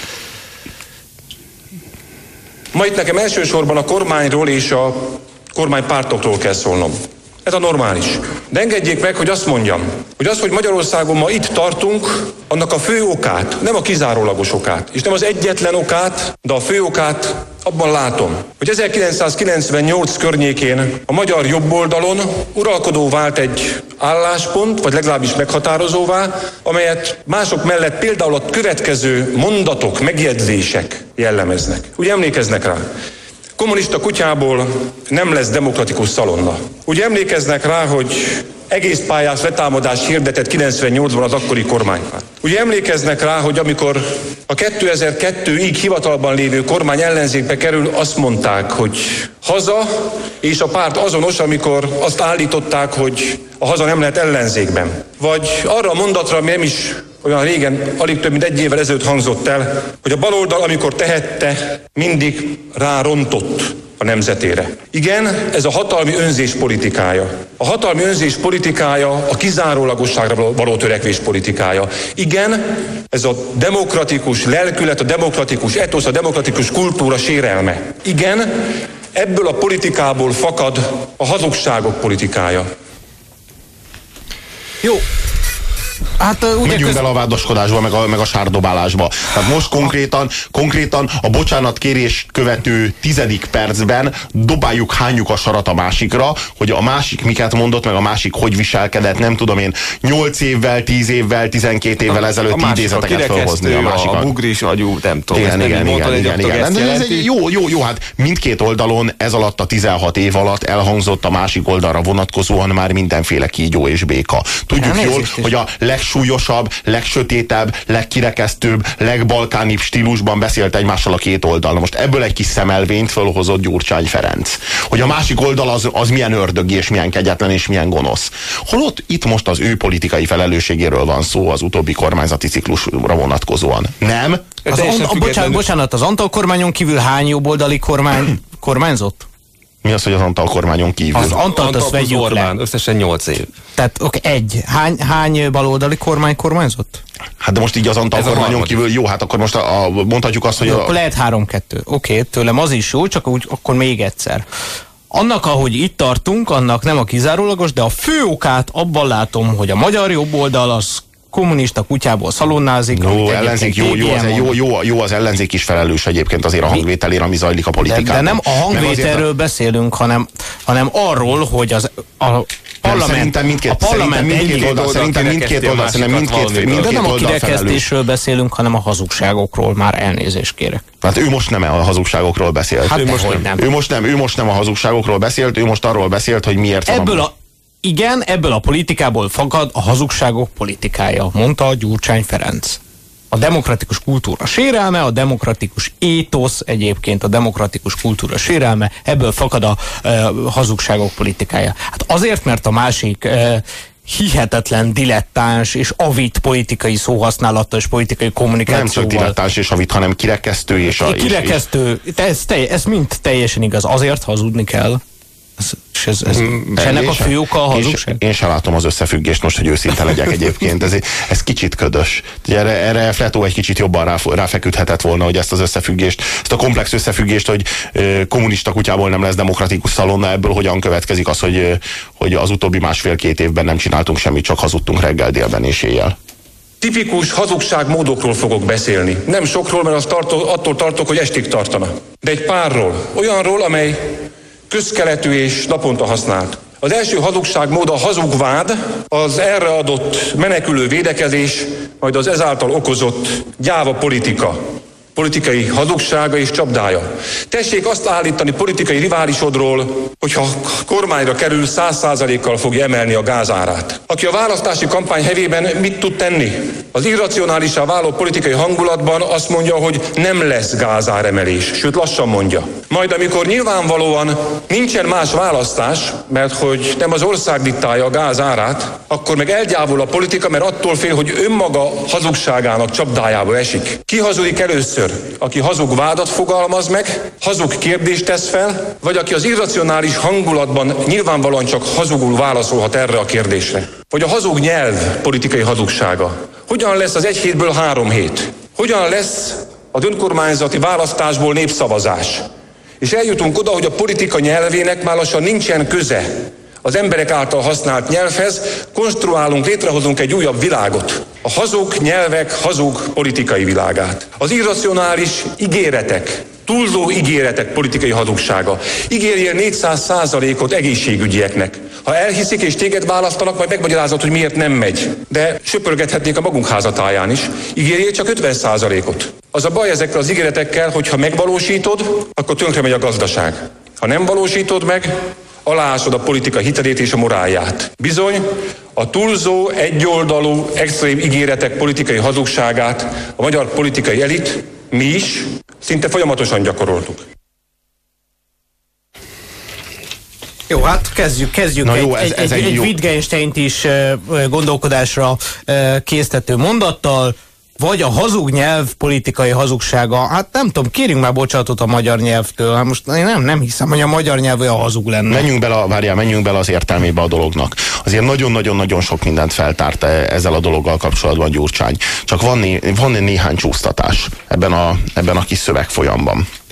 Ma itt nekem elsősorban a kormányról és a kormánypártokról kell szólnom. Ez a normális. De engedjék meg, hogy azt mondjam, hogy az, hogy Magyarországon ma itt tartunk, annak a fő okát, nem a kizárólagos okát, és nem az egyetlen okát, de a fő okát abban látom, hogy 1998 környékén a magyar jobboldalon uralkodó vált egy álláspont, vagy legalábbis meghatározóvá, amelyet mások mellett például a következő mondatok, megjegyzések jellemeznek. Ugye emlékeznek rá? Kommunista kutyából nem lesz demokratikus szalonna. Ugye emlékeznek rá, hogy egész pályás letámadást hirdetett 98-ban az akkori kormánypárt. Ugye emlékeznek rá, hogy amikor a 2002-ig hivatalban lévő kormány ellenzékbe kerül, azt mondták, hogy haza, és a párt azonos, amikor azt állították, hogy a haza nem lehet ellenzékben. Vagy arra a mondatra, ami nem is olyan régen, alig több mint 1 évvel ezelőtt hangzott el, hogy a baloldal, amikor tehette, mindig rárontott a nemzetére. Igen, ez a hatalmi önzés politikája. A hatalmi önzés politikája a kizárólagosságra való törekvés politikája. Igen, ez a demokratikus lelkület, a demokratikus etosz, a demokratikus kultúra sérelme. Igen, ebből a politikából fakad a hazugságok politikája. Jó. Hát, megyünk bele a vádaskodásba, meg a sárdobálásba. Tehát most konkrétan a bocsánatkérés követő 10. percben dobáljuk, hányjuk a sarat a másikra, hogy a másik miket mondott, meg a másik hogy viselkedett, nem tudom én, 8 évvel, 10 évvel, 12 évvel ezelőtti idézeteket felhozni a másikat. A bugris agyú, nem tudom. Igen. Ez egy jó, hát mindkét oldalon ez alatt a 16 év alatt elhangzott a másik oldalra vonatkozóan már mindenféle kígyó és béka. Tudjuk jól, hogy a legsúlyosabb, legsötétebb, legkirekesztőbb, legbalkánibb stílusban beszélt egymással a két oldal. Na most ebből egy kis szemelvényt fölhozott Gyurcsány Ferenc. Hogy a másik oldal az milyen ördögi, és milyen kegyetlen, és milyen gonosz. Holott itt most az ő politikai felelősségéről van szó az utóbbi kormányzati ciklusra vonatkozóan. Nem? Bocsánat, az Antal kormányon kívül hány jobboldali kormányzott? Mi az, hogy az Antal kormányon kívül? Az Antalt azt vegyük Orbán, összesen 8 év. Tehát egy. Hány baloldali kormány kormányzott? Hát de most így az Antal kormányon kívül, jó, hát akkor most mondhatjuk azt, hogy... Jó, akkor lehet 3-2. Oké, tőlem az is jó, csak úgy, akkor még egyszer. Annak, ahogy itt tartunk, annak nem a kizárólagos, de a fő okát abban látom, hogy a magyar jobboldal az kommunista kutyából szalonnázik. Jó, ellenzék, jó, az ellenzék is felelős egyébként azért a hangvételért, ami zajlik a politikában. De nem a hangvételről beszélünk, hanem arról, hogy a parlament mindkét oldal de nem a kirekesztésről beszélünk, hanem a hazugságokról, már elnézést kérek. Hát ő most nem a hazugságokról beszélt. Hát ő most nem a hazugságokról beszélt, ő most arról beszélt, hogy miért van ebből a politikából fakad a hazugságok politikája, mondta Gyurcsány Ferenc. A demokratikus kultúra sérelme, a demokratikus étosz egyébként, a demokratikus kultúra sérelme, ebből fakad a hazugságok politikája. Hát azért, mert a másik hihetetlen dilettáns és avit politikai szóhasználattal és politikai kommunikációval. Nem csak dilettáns és avit, hanem kirekesztő és kirekesztő. Ez mind teljesen igaz. Azért hazudni kell. És ennek a fő oka a hazugság? Én sem látom az összefüggést most, hogy őszinte legyek egyébként. Ez kicsit ködös. Erre Fletó egy kicsit jobban ráfeküdhetett volna, hogy ezt az összefüggést, ezt a komplex összefüggést, hogy kommunista kutyából nem lesz demokratikus szalonna, ebből hogyan következik az, hogy az utóbbi 1,5-2 évben nem csináltunk semmit, csak hazudtunk reggel, délben és éjjel. Tipikus hazugságmódokról fogok beszélni. Nem sokról, mert attól tartok, hogy estig tartana. De egy párról. Olyanról, amely közkeletű és naponta használt. Az első hazugságmód a hazugvád, az erre adott menekülő védekezés, majd az ezáltal okozott gyáva politika. Politikai hazugsága és csapdája. Tessék azt állítani politikai riválisodról, hogyha kormányra kerül, 100%-kal fogja emelni a gázárát. Aki a választási kampány hevében mit tud tenni? Az irracionálisá váló politikai hangulatban azt mondja, hogy nem lesz gázáremelés, sőt lassan mondja. Majd amikor nyilvánvalóan nincsen más választás, mert hogy nem az ország diktálja a gázárát, akkor meg elgyávul a politika, mert attól fél, hogy önmaga hazugságának csapdájába esik. Ki hazudik először? Aki hazug vádat fogalmaz meg, hazug kérdést tesz fel, vagy aki az irracionális hangulatban nyilvánvalóan csak hazugul válaszolhat erre a kérdésre. Vagy a hazug nyelv politikai hazugsága. Hogyan lesz az 1 hétből 3 hét? Hogyan lesz az önkormányzati választásból népszavazás? És eljutunk oda, hogy a politika nyelvének már lassan nincsen köze az emberek által használt nyelvhez, konstruálunk, létrehozunk egy újabb világot. A hazug nyelvek hazug politikai világát. Az irracionális ígéretek, túlzó ígéretek politikai hazugsága. Ígérjél 400%-ot egészségügyieknek. Ha elhiszik és téged választanak, majd megmagyarázod, hogy miért nem megy. De söpörgethetnék a magunk házatáján is. Ígérjél csak 50%-ot. Az a baj ezekkel az ígéretekkel, hogy ha megvalósítod, akkor tönkre megy a gazdaság. Ha nem valósítod meg, aláásod a politika hitelét és a morálját. Bizony, a túlzó, egyoldalú, extrém ígéretek politikai hazugságát a magyar politikai elit, mi is, szinte folyamatosan gyakoroltuk. Jó, hát kezdjük Na jó, egy Wittgensteint is gondolkodásra késztető mondattal. Vagy a hazug nyelv politikai hazugsága. Hát nem tudom, kérjünk már bocsánatot a magyar nyelvtől. Hát most én nem hiszem, hogy a magyar nyelv olyan hazug lenne. Menjünk bele az értelmébe a dolognak. Azért nagyon-nagyon-nagyon sok mindent feltárt ezzel a dologgal kapcsolatban Gyurcsány. Csak van néhány csúsztatás ebben a kis szövegfolyamban.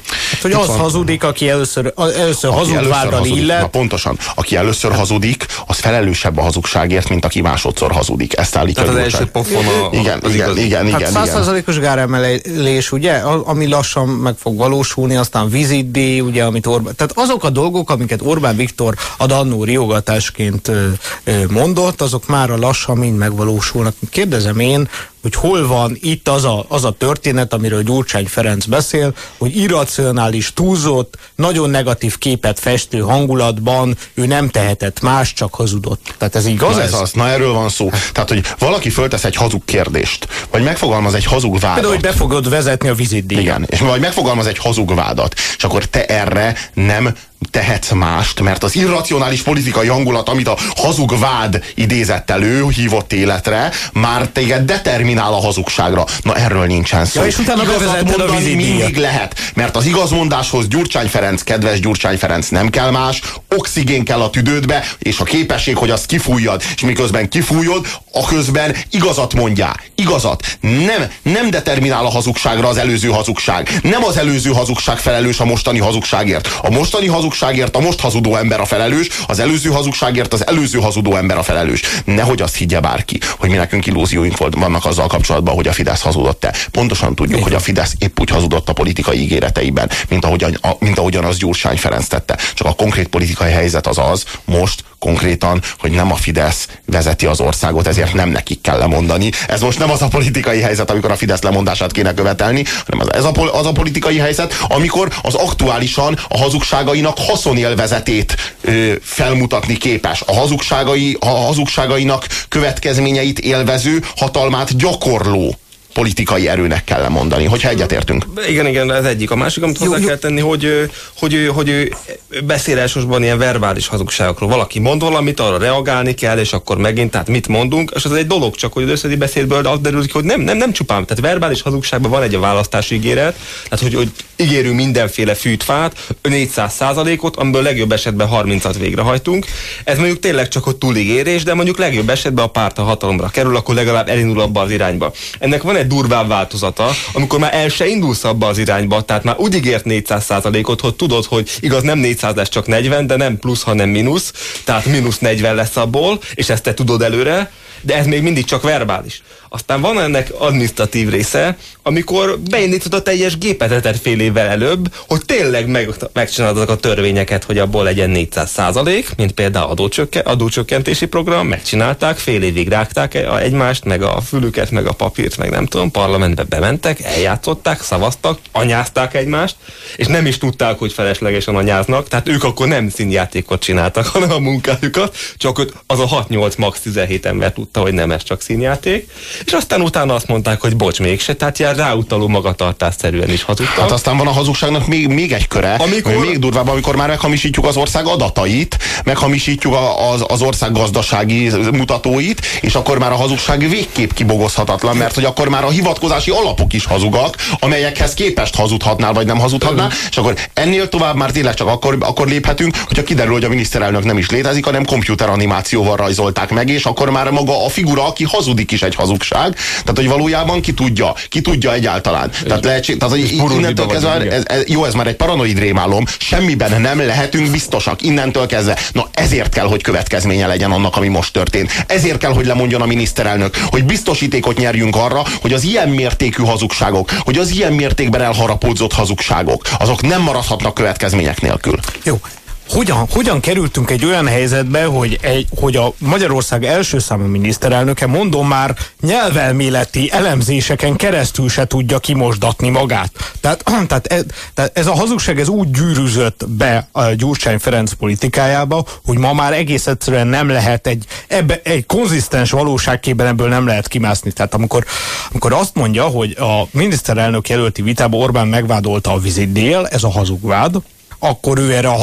Hogy az hazudik, aki először hazugváddal illet. Na pontosan. Aki először hazudik, az felelősebb a hazugságért, mint aki másodszor hazudik. Ezt állítja. Tehát az első pofon igen. Hát 100%-os gáremelés, ugye, ami lassan meg fog valósulni, aztán vizitdíj, ugye, amit Orbán... Tehát azok a dolgok, amiket Orbán Viktor annó riogatásként mondott, azok már lassan mind megvalósulnak. Kérdezem én, hogy hol van itt az a történet, amiről Gyurcsány Ferenc beszél, hogy irracionális, túlzott, nagyon negatív képet festő hangulatban ő nem tehetett más, csak hazudott. Tehát ez igaz? Na erről van szó. Tehát, hogy valaki föltesz egy hazug kérdést, vagy megfogalmaz egy hazug vádat. Például, hogy be fogod vezetni a vizitdíjat. Igen, és vagy megfogalmaz egy hazug vádat, és akkor te erre nem tehetsz mást, mert az irracionális politikai hangulat, amit a hazug vád idézett elő, hívott életre, már téged determinál a hazugságra. Na erről nincsen szó. Ja, és utána igazat mondani mindig lehet, mert az igazmondáshoz Gyurcsány Ferenc, kedves Gyurcsány Ferenc, nem kell más, oxigén kell a tüdődbe, és a képesség, hogy azt kifújjad, és miközben kifújod, aközben igazat mondjál. Igazat. Nem determinál a hazugságra az előző hazugság. Nem az előző hazugság felelős a mostani hazugságért. A mostani hazugságért a most hazudó ember a felelős, az előző hazugságért az előző hazudó ember a felelős. Nehogy azt higgye bárki, hogy mi nekünk illúzióink vannak azzal kapcsolatban, hogy a Fidesz hazudott-e. Pontosan tudjuk, hogy a Fidesz épp úgy hazudott a politikai ígéreteiben, mint ahogyan az Gyurcsány Ferenc tette. Csak a konkrét politikai helyzet az most konkrétan, hogy nem a Fidesz vezeti az országot, ezért nem nekik kell lemondani. Ez most nem az a politikai helyzet, amikor a Fidesz lemondását kéne követelni, hanem ez az a politikai helyzet, amikor az aktuálisan a hazugságainak haszonélvezetét felmutatni képes. A hazugságainak következményeit élvező, hatalmát gyakorló politikai erőnek kell mondani, hogyha egyetértünk. Igen, ez egyik. A másik, amit hozzá kell tenni, hogy ő beszél elsősorban ilyen verbális hazugságokról. Valaki mond valamit, arra reagálni kell, és akkor megint, tehát mit mondunk, és az egy dolog, csak hogy az összedi beszédből az derül ki, hogy nem csupán, tehát verbális hazugságban van egy választási ígéret, tehát hogy ígérünk mindenféle fűtfát, 400%-ot, amiből legjobb esetben 30-at végrehajtunk. Ez mondjuk tényleg csak a túligérés, de mondjuk legjobb esetben a párt a hatalomra kerül, akkor legalább elindul abba az irányba. Ennek van egy durvább változata, amikor már el se indulsz abba az irányba, tehát már úgy ígért 400%-ot, hogy tudod, hogy igaz nem 400 lesz, csak 40, de nem plusz, hanem mínusz, tehát mínusz 40 lesz abból, és ezt te tudod előre, de ez még mindig csak verbális. Aztán van ennek adminisztratív része, amikor beindítod a teljes gépezetet fél évvel előbb, hogy tényleg megcsinálod azok a törvényeket, hogy abból legyen 400%, mint például adócsökkentési program, megcsinálták, fél évig rágták egymást, meg a fülüket, meg a papírt, meg nem tudom, parlamentbe bementek, eljátszották, szavaztak, anyázták egymást, és nem is tudták, hogy feleslegesen anyáznak, tehát ők akkor nem színjátékot csináltak, hanem a munkájukat, csak az a 6-8 max 17 ember tudta, hogy nem ez csak színjáték. És aztán utána azt mondták, hogy bocs, mégse, tehát ilyen ráutaló magatartásszerűen is hazudtak. Hát aztán van a hazugságnak még egy köre, még durvább, amikor már meghamisítjuk az ország adatait, meghamisítjuk az ország gazdasági mutatóit, és akkor már a hazugság végképp kibogozhatatlan, mert hogy akkor már a hivatkozási alapok is hazugak, amelyekhez képest hazudhatnál, vagy nem hazudhatnál, és akkor ennél tovább már tényleg csak akkor léphetünk, hogyha kiderül, hogy a miniszterelnök nem is létezik, hanem komputeranimációval rajzolták meg, és akkor már maga a figura, aki hazudik, is egy hazugság. Tehát, hogy valójában ki tudja egyáltalán. Tehát hogy innentől kezdve, ez már egy paranoid rémálom, semmiben nem lehetünk biztosak. Innentől kezdve. Na ezért kell, hogy következménye legyen annak, ami most történt. Ezért kell, hogy lemondjon a miniszterelnök, hogy biztosítékot nyerjünk arra, hogy az ilyen mértékű hazugságok, hogy az ilyen mértékben elharapódzott hazugságok, azok nem maradhatnak következmények nélkül. Jó. Hogyan kerültünk egy olyan helyzetbe, hogy a Magyarország első számú miniszterelnöke, mondom már, nyelvelméleti elemzéseken keresztül se tudja kimosdatni magát. Tehát ez a hazugság ez úgy gyűrűzött be a Gyurcsány Ferenc politikájába, hogy ma már egész egyszerűen nem lehet egy konzisztens valóságképben ebből nem lehet kimászni. Tehát amikor azt mondja, hogy a miniszterelnök jelölti vitában Orbán megvádolta a vizitdíjjal, ez a hazugvád, akkor ő erre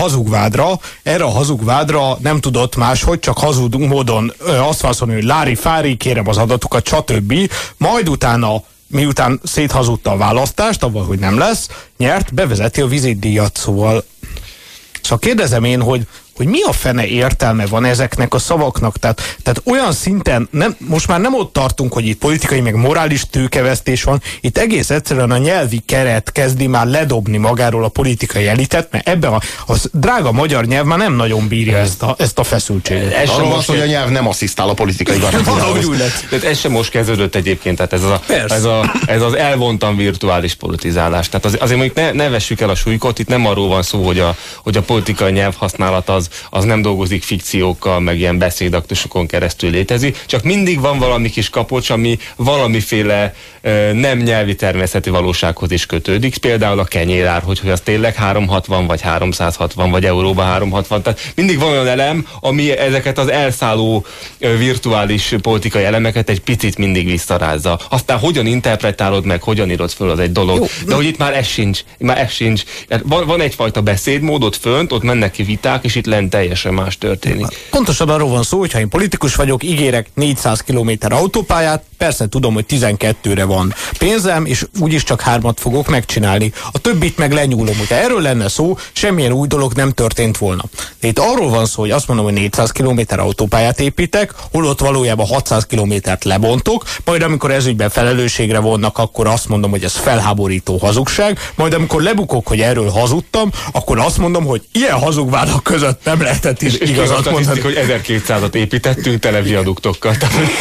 a hazugvádra nem tudott máshogy, csak hazudunk módon azt válaszolni, hogy lári-fári, kérem az adatokat, stb. Majd utána, miután széthazudta a választást, avval, hogy nem lesz, nyert, bevezeti a vizitdíjat, szóval kérdezem én, hogy hogy mi a fene értelme van ezeknek a szavaknak. Tehát olyan szinten, most már nem ott tartunk, hogy itt politikai meg morális tőkevesztés van, itt egész egyszerűen a nyelvi keret kezdi már ledobni magáról a politikai elitet, mert ebben a drága magyar nyelv már nem nagyon bírja ezt a feszültséget. Arról van szó, hogy a nyelv nem asszisztál a politikai garanciához. Ez sem most kezdődött egyébként, tehát ez az elvontan virtuális politizálás. Tehát azért mondjuk ne vessük el a súlykot, itt nem arról van szó, hogy a politikai nyelvhasználat az nem dolgozik fikciókkal, meg ilyen beszédaktusokon keresztül létezik, csak mindig van valami kis kapocs, ami valamiféle nem nyelvi természeti valósághoz is kötődik, például a kenyérár, hogy az tényleg 360 vagy 360 vagy euróba 360, tehát mindig van olyan elem, ami ezeket az elszálló virtuális politikai elemeket egy picit mindig visszarázza. Aztán hogyan interpretálod meg, hogyan írod föl, az egy dolog. Jó, de hogy itt már ez sincs. Van egyfajta beszédmódot fönt, ott mennek ki viták, és itt lent teljesen más történik. Pontosan arról van szó, hogy ha én politikus vagyok, ígérek 400 kilométer autópályát, persze tudom, hogy 12-re van pénzem, és úgyis csak 3-at fogok megcsinálni. A többit meg lenyúlom. Hogyha erről lenne szó, semmilyen új dolog nem történt volna. De itt arról van szó, hogy azt mondom, hogy 400 kilométer autópályát építek, holott valójában 600 kilométert lebontok, majd amikor ezügyben felelősségre vonnak, akkor azt mondom, hogy ez felháborító hazugság, majd amikor lebukok, hogy erről hazudtam, akkor azt mondom, hogy ilyen hazugvádak között nem lehetett igazat mondani. Hogy 1200-at építettünk tele viaduktokkal.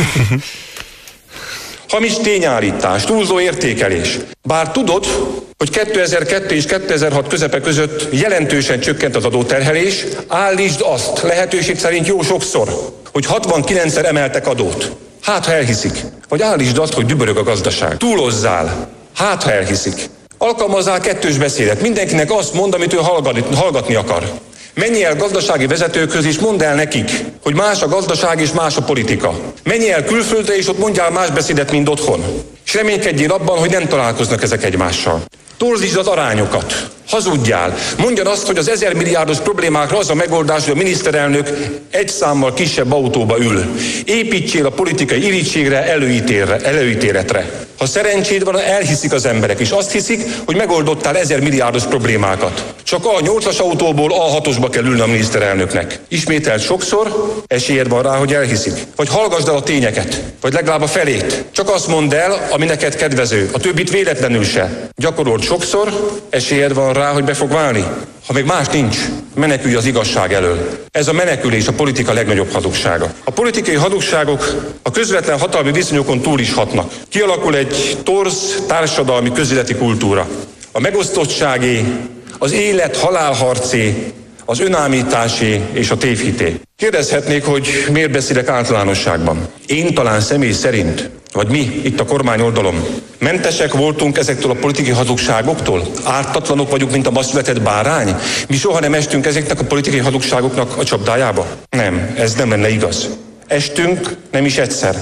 Hamis tényállítás, túlzó értékelés. Bár tudod, hogy 2002 és 2006 közepe között jelentősen csökkent az adóterhelés, állítsd azt lehetőség szerint jó sokszor, hogy 69-szer emeltek adót. Hát, ha elhiszik. Vagy állítsd azt, hogy dübörög a gazdaság. Túlozzál. Hát, ha elhiszik. Alkalmazzál kettős beszédet. Mindenkinek azt mond, amit ő hallgatni akar. Menj el gazdasági vezetőkhöz, és mondd el nekik, hogy más a gazdaság és más a politika. Menj el külföldre, és ott mondjál más beszédet, mint otthon. És reménykedjél abban, hogy nem találkoznak ezek egymással. Torzítsd az arányokat. Hazudjál. Mondjad azt, hogy az 1000 milliárdos problémákra az a megoldás, hogy a miniszterelnök egy számmal kisebb autóba ül. Építsél a politikai irítségre, előítéletre. Ha szerencséd van, elhiszik az emberek, és azt hiszik, hogy megoldottál 1000 milliárdos problémákat. Csak A8-as autóból A6-osba kell ülni a miniszterelnöknek. Ismételt sokszor, esélyed van rá, hogy elhiszik. Vagy hallgasd el a tényeket, vagy legalább a felét. Csak azt mondd el, ami neked kedvező. A többit véletlenül se. Gyakorold sokszor, esélyed van rá, hogy be fog válni. Ha még más nincs, menekülj az igazság elől. Ez a menekülés a politika legnagyobb hazugsága. A politikai hazugságok a közvetlen hatalmi viszonyokon túl is hatnak. Kialakul egy torz társadalmi közéleti kultúra. A megosztottságé, az élet-halál harcé, az önállításé és a tévhité. Kérdezhetnék, hogy miért beszélek általánosságban. Én talán személy szerint, vagy mi itt a kormány oldalon, mentesek voltunk ezektől a politikai hazugságoktól? Ártatlanok vagyunk, mint a ma született bárány? Mi soha nem estünk ezeknek a politikai hazugságoknak a csapdájába? Nem, ez nem lenne igaz. Estünk, nem is egyszer.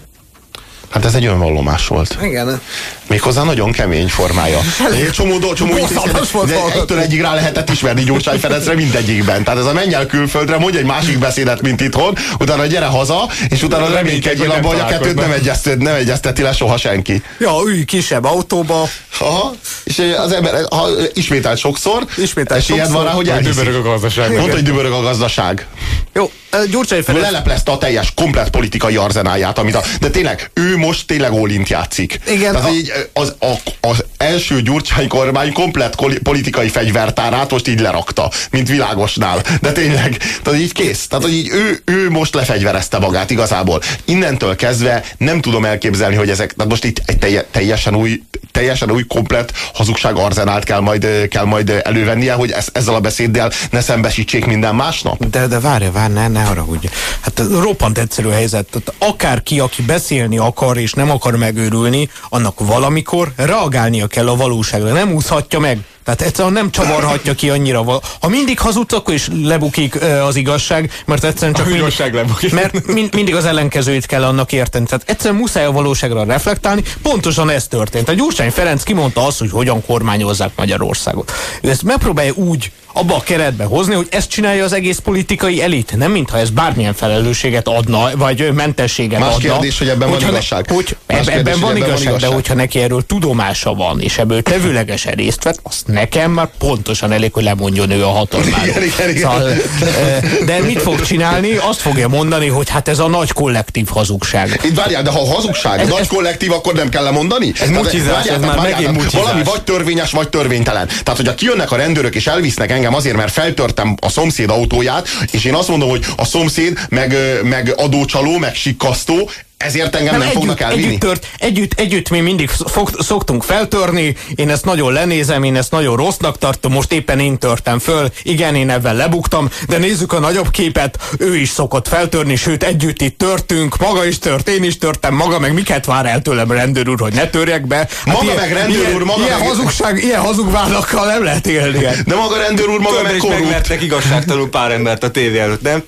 Hát ez egy önvallomás volt. Igen. Méghozzá nagyon kemény formája. Egy csomó egytől egyig rá lehetett ismerni Gyurcsány Ferencre mindegyikben. Tehát ez a menj el külföldre, mondj egy másik beszédet, mint itthon, utána gyere haza, és utána reménykedjél abban, hogy a kettőt nem egyezteti le soha senki. Ja, ülj kisebb autóba. Aha, és az ember ismételt sokszor, esélyed van rá, hogy elhiszik. Dübörög a gazdaság. Mondta, hogy dübörög a gazdaság. Jó, Gyurcsány Ferenc... Leleplezte a teljes, komplett politikai arzenáját, de tényleg, ő most tényleg all-int játszik. Igen. Tehát így az első Gyurcsány kormány komplett politikai fegyvertárát most így lerakta, mint Világosnál. De tényleg, tehát így kész. Tehát, hogy így ő most lefegyverezte magát igazából. Innentől kezdve nem tudom elképzelni, hogy ezek, tehát most itt egy teljesen új komplett hazugság arzenált kell majd elővennie, hogy ezzel a beszéddel ne szembesítsék minden másnap. De várj, ne haragudj. Hát roppant egyszerű helyzet. Akárki, aki beszélni akar és nem akar megőrülni, annak valamikor reagálnia kell a valóságra. Nem úszhatja meg. Tehát egyszerűen nem csavarhatja ki annyira. Ha mindig hazudsz, akkor is lebukik az igazság, mert egyszerűen csak mindig az ellenkezőit kell annak érteni. Tehát egyszerűen muszáj a valóságra reflektálni. Pontosan ez történt. A Gyurcsány Ferenc kimondta azt, hogy hogyan kormányozzák Magyarországot. Ő ezt megpróbálja úgy abba a keretbe hozni, hogy ezt csinálja az egész politikai elit. Nem mintha ez bármilyen felelősséget adna, vagy mentességet adna. Más kérdés, hogy ebben van igazság. Ebben van igazság, de hogyha neki erről tudomása van, és ebből tevőlegesen részt vett, azt nekem már pontosan elég, hogy lemondjon ő a hatalmáról. Szóval, de mit fog csinálni? Azt fogja mondani, hogy hát ez a nagy kollektív hazugság. Itt várjál, de ha a hazugság nagy kollektív, akkor nem kell lemondani? Ez mutyizás, ez már megint mutyizás. Valami vagy törvényes, vagy törvénytelen. Tehát, hogyha kijönnek a rendőrök és elvisznek engem azért, mert feltörtem a szomszéd autóját, és én azt mondom, hogy a szomszéd meg adócsaló, meg sikkasztó, ezért engem nem fognak elvinni. Együtt mi mindig szoktunk feltörni, én ezt nagyon lenézem, én ezt nagyon rossznak tartom, most éppen én törtem föl, igen, én ebben lebuktam, de nézzük a nagyobb képet, ő is szokott feltörni, sőt együtt itt törtünk, maga is tört, én is törtem, maga meg miket vár el tőlem, rendőr úr, hogy ne törjek be. Hát maga meg rendőr úr, maga ilyen hazugság, ilyen hazugvádakkal nem lehet élni. De maga rendőr úr, maga meg korrupt. Megvertek igazságtalanul pár embert a tévé előtt, nem?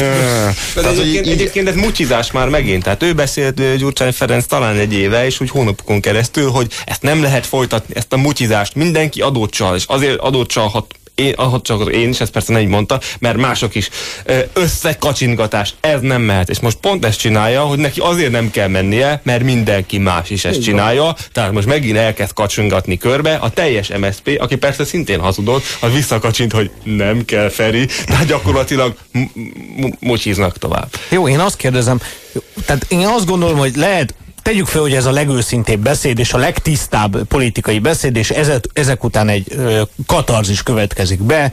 Egyébként ez mutyizás már megint, tehát ő beszélt Gyurcsány Ferenc talán egy éve, és úgy hónapokon keresztül, hogy ezt nem lehet folytatni, ezt a mutyizást, mindenki adót csal, és azért adót csalhat, én is, ezt persze nem így mondta, mert mások is. Összekacsingatás, ez nem mehet. És most pont ezt csinálja, hogy neki azért nem kell mennie, mert mindenki más is ezt csinálja. Tehát most megint elkezd kacsingatni körbe. A teljes MSZP, aki persze szintén hazudott, az visszakacsint, hogy nem kell, Feri, tehát gyakorlatilag mutyiznak tovább. Jó, én azt kérdezem, tehát én azt gondolom, hogy lehet, tegyük fel, hogy ez a legőszintébb beszéd, és a legtisztább politikai beszéd, és ezek után egy katarzis következik be.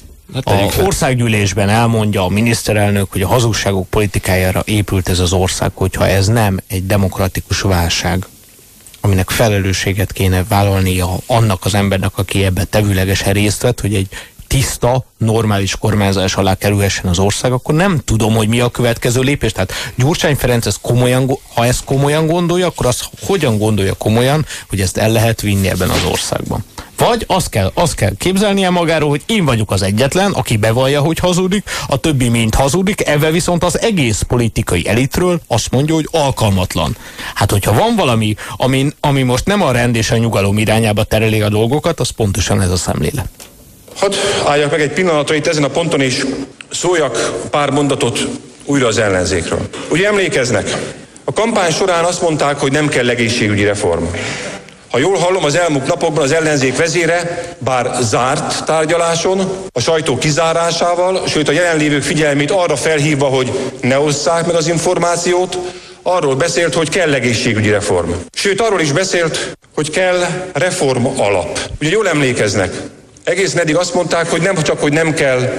Az országgyűlésben elmondja a miniszterelnök, hogy a hazugságok politikájára épült ez az ország, hogyha ez nem egy demokratikus válság, aminek felelősséget kéne vállalnia annak az embernek, aki ebben tevőlegesen részt vett, hogy egy tiszta, normális kormányzás alá kerülhessen az ország, akkor nem tudom, hogy mi a következő lépés. Tehát Gyurcsány Ferenc ha ezt komolyan gondolja, akkor azt hogyan gondolja komolyan, hogy ezt el lehet vinni ebben az országban. Vagy azt kell képzelnie magáról, hogy én vagyok az egyetlen, aki bevallja, hogy hazudik, a többi mind hazudik, ebben viszont az egész politikai elitről azt mondja, hogy alkalmatlan. Hát, hogyha van valami, ami most nem a rend és a nyugalom irányába tereli a dolgokat, az pontosan ez a szemlélet. Hadd álljak meg egy pillanatra itt ezen a ponton, és szóljak pár mondatot újra az ellenzékről. Ugye emlékeznek? A kampány során azt mondták, hogy nem kell egészségügyi reform. Ha jól hallom, az elmúlt napokban az ellenzék vezére, bár zárt tárgyaláson, a sajtó kizárásával, sőt a jelenlévők figyelmét arra felhívva, hogy ne osszák meg az információt, arról beszélt, hogy kell egészségügyi reform. Sőt, arról is beszélt, hogy kell reform alap. Ugye jól emlékeznek? Egészen eddig azt mondták, hogy nem csak, hogy nem kell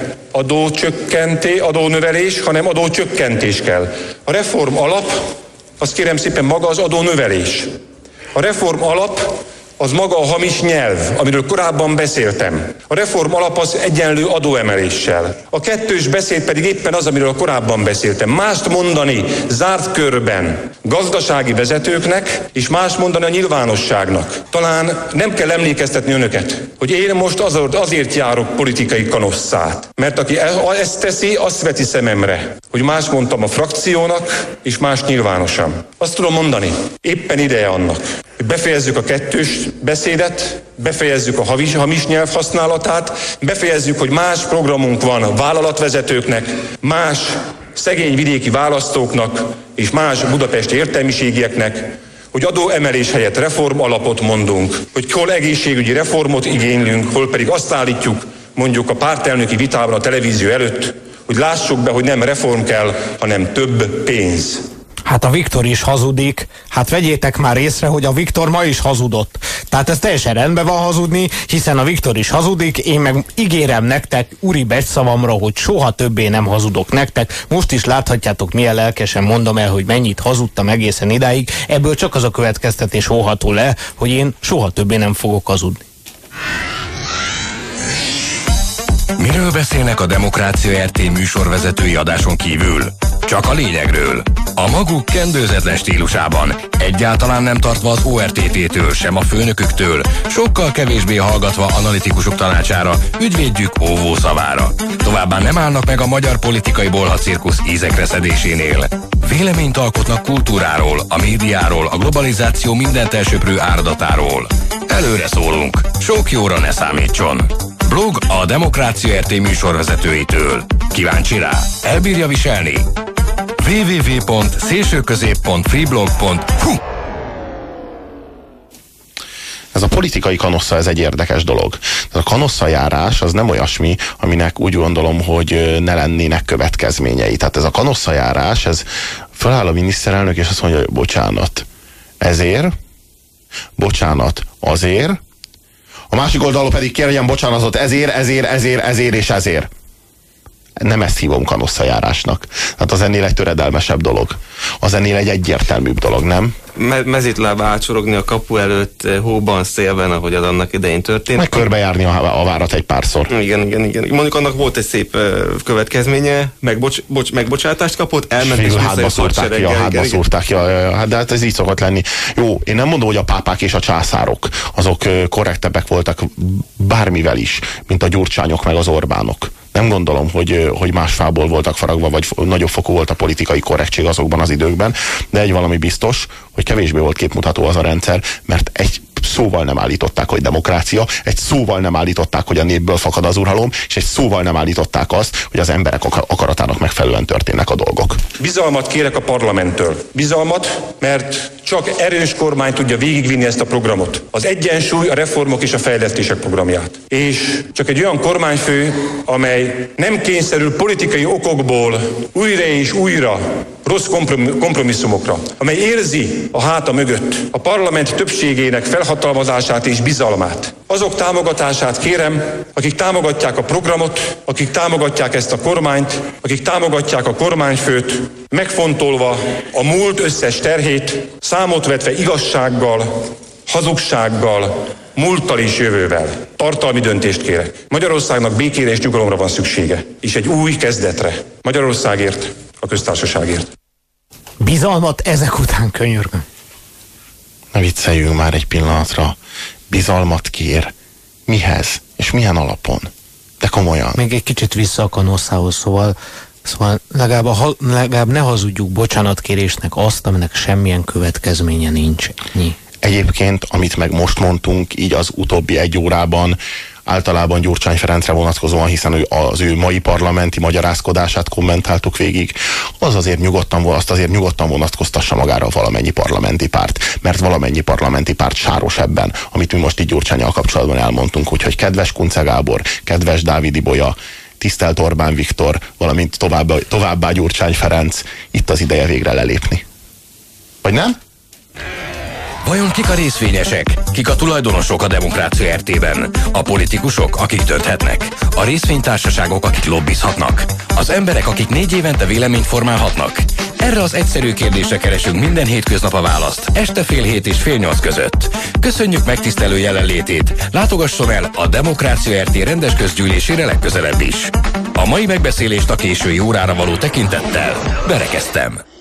adónövelés, hanem adócsökkentés kell. A reform alap, azt kérem szépen maga az adónövelés. A reform alap az maga a hamis nyelv, amiről korábban beszéltem. A reform alap az egyenlő adóemeléssel. A kettős beszéd pedig éppen az, amiről korábban beszéltem. Mást mondani zárt körben gazdasági vezetőknek, és más mondani a nyilvánosságnak. Talán nem kell emlékeztetni önöket, hogy én most azért járok politikai kanosszát. Mert aki ezt teszi, azt veti szememre, hogy más mondtam a frakciónak, és más nyilvánosan. Azt tudom mondani, éppen ideje annak, hogy befejezzük a kettős beszédet, befejezzük a hamis nyelv használatát, befejezzük, hogy más programunk van a vállalatvezetőknek, más szegény vidéki választóknak és más budapesti értelmiségieknek, hogy adóemelés helyett reform alapot mondunk, hogy hol egészségügyi reformot igénylünk, hol pedig azt állítjuk, mondjuk a pártelnöki vitában a televízió előtt, hogy lássuk be, hogy nem reform kell, hanem több pénz. Hát a Viktor is hazudik, hát vegyétek már észre, hogy a Viktor ma is hazudott. Tehát ez teljesen rendben van hazudni, hiszen a Viktor is hazudik, én meg ígérem nektek, uri becsszavamra, hogy soha többé nem hazudok nektek. Most is láthatjátok, milyen lelkesen mondom el, hogy mennyit hazudtam egészen idáig. Ebből csak az a következtetés vonható le, hogy én soha többé nem fogok hazudni. Miről beszélnek a Demokrácia RT műsorvezetői adáson kívül? Csak a lényegről. A maguk kendőzetlen stílusában, egyáltalán nem tartva az ORTT-től, sem a főnöküktől, sokkal kevésbé hallgatva analitikusok tanácsára, ügyvédjük óvó szavára. Továbbá nem állnak meg a magyar politikai bolhacirkusz ízekre szedésénél. Véleményt alkotnak kultúráról, a médiáról, a globalizáció mindent elsöprő áradatáról. Előre szólunk, sok jóra ne számítson. Blog a Demokrácia RT műsorvezetőitől. Kíváncsi rá? Elbírja viselni? www.szélsőközép.freeblog.hu. Ez a politikai kanossza, ez egy érdekes dolog. A kanosszajárás az nem olyasmi, aminek úgy gondolom, hogy ne lennének következményei. Tehát ez a kanosszajárás, ez feláll a miniszterelnök, és azt mondja, hogy bocsánat. Ezért, bocsánat azért, a másik oldalon pedig kérjen bocsánatot ezért és ezért. Nem ezt hívom kanosszajárásnak. Hát az ennél egy töredelmesebb dolog. Az ennél egy egyértelműbb dolog, nem? Mezitláb átsorogni a kapu előtt hóban, szélben, ahogy az annak idején történt. Meg körbejárni a várat egy párszor. Igen. Mondjuk annak volt egy szép következménye, megbocsátást kapott, elment és hátba szúrták ki. Hát, de hát ez így szokott lenni. Jó, én nem mondom, hogy a pápák és a császárok azok korrektebbek voltak bármivel is, mint a Gyurcsányok meg az Orbánok. Nem gondolom, hogy más fából voltak faragva, vagy nagyobb fokú volt a politikai korrektség azokban az időkben, de egy valami biztos, hogy kevésbé volt képmutató az a rendszer, mert egy szóval nem állították, hogy demokrácia, egy szóval nem állították, hogy a népből fakad az uralom, és egy szóval nem állították azt, hogy az emberek akaratának megfelelően történnek a dolgok. Bizalmat kérek a parlamenttől. Bizalmat, mert csak erős kormány tudja végigvinni ezt a programot. Az egyensúly, a reformok és a fejlesztések programját. És csak egy olyan kormányfő, amely nem kényszerül politikai okokból újra és újra rossz kompromisszumokra, amely érzi a háta mögött a parlament többségének felhatalmazását és bizalmát. Azok támogatását kérem, akik támogatják a programot, akik támogatják ezt a kormányt, akik támogatják a kormányfőt, megfontolva a múlt összes terhét, számot vetve igazsággal, hazugsággal, múlttal és jövővel. Tartalmi döntést kérek. Magyarországnak békére és nyugalomra van szüksége, és egy új kezdetre. Magyarországért, a köztársaságért. Bizalmat ezek után, könyörgöm. Ne vicceljünk már egy pillanatra. Bizalmat kér. Mihez? És milyen alapon? De komolyan. Még egy kicsit vissza a kanosszához, szóval legalább ne hazudjuk bocsánatkérésnek azt, aminek semmilyen következménye nincs. Egyébként, amit meg most mondtunk, így az utóbbi egy órában, általában Gyurcsány Ferencre vonatkozóan, hiszen az ő mai parlamenti magyarázkodását kommentáltuk végig, azt azért nyugodtan vonatkoztassa magára valamennyi parlamenti párt, mert valamennyi parlamenti párt sáros ebben, amit mi most így Gyurcsánnyal kapcsolatban elmondtunk, úgyhogy kedves Kunce Gábor, kedves Dávid Ibolya, tisztelt Orbán Viktor, valamint továbbá Gyurcsány Ferenc, itt az ideje végre lelépni. Vagy nem? Vajon kik a részvényesek? Kik a tulajdonosok a Demokrácia RT-ben? A politikusok, akik dönthetnek? A részvénytársaságok, akik lobbizhatnak? Az emberek, akik 4 évente véleményt formálhatnak? Erre az egyszerű kérdésre keresünk minden hétköznap a választ, este 7:30 és 7:30 között. Köszönjük megtisztelő jelenlétét, látogasson el a Demokrácia RT rendes közgyűlésére legközelebb is. A mai megbeszélést a késői órára való tekintettel berekeztem.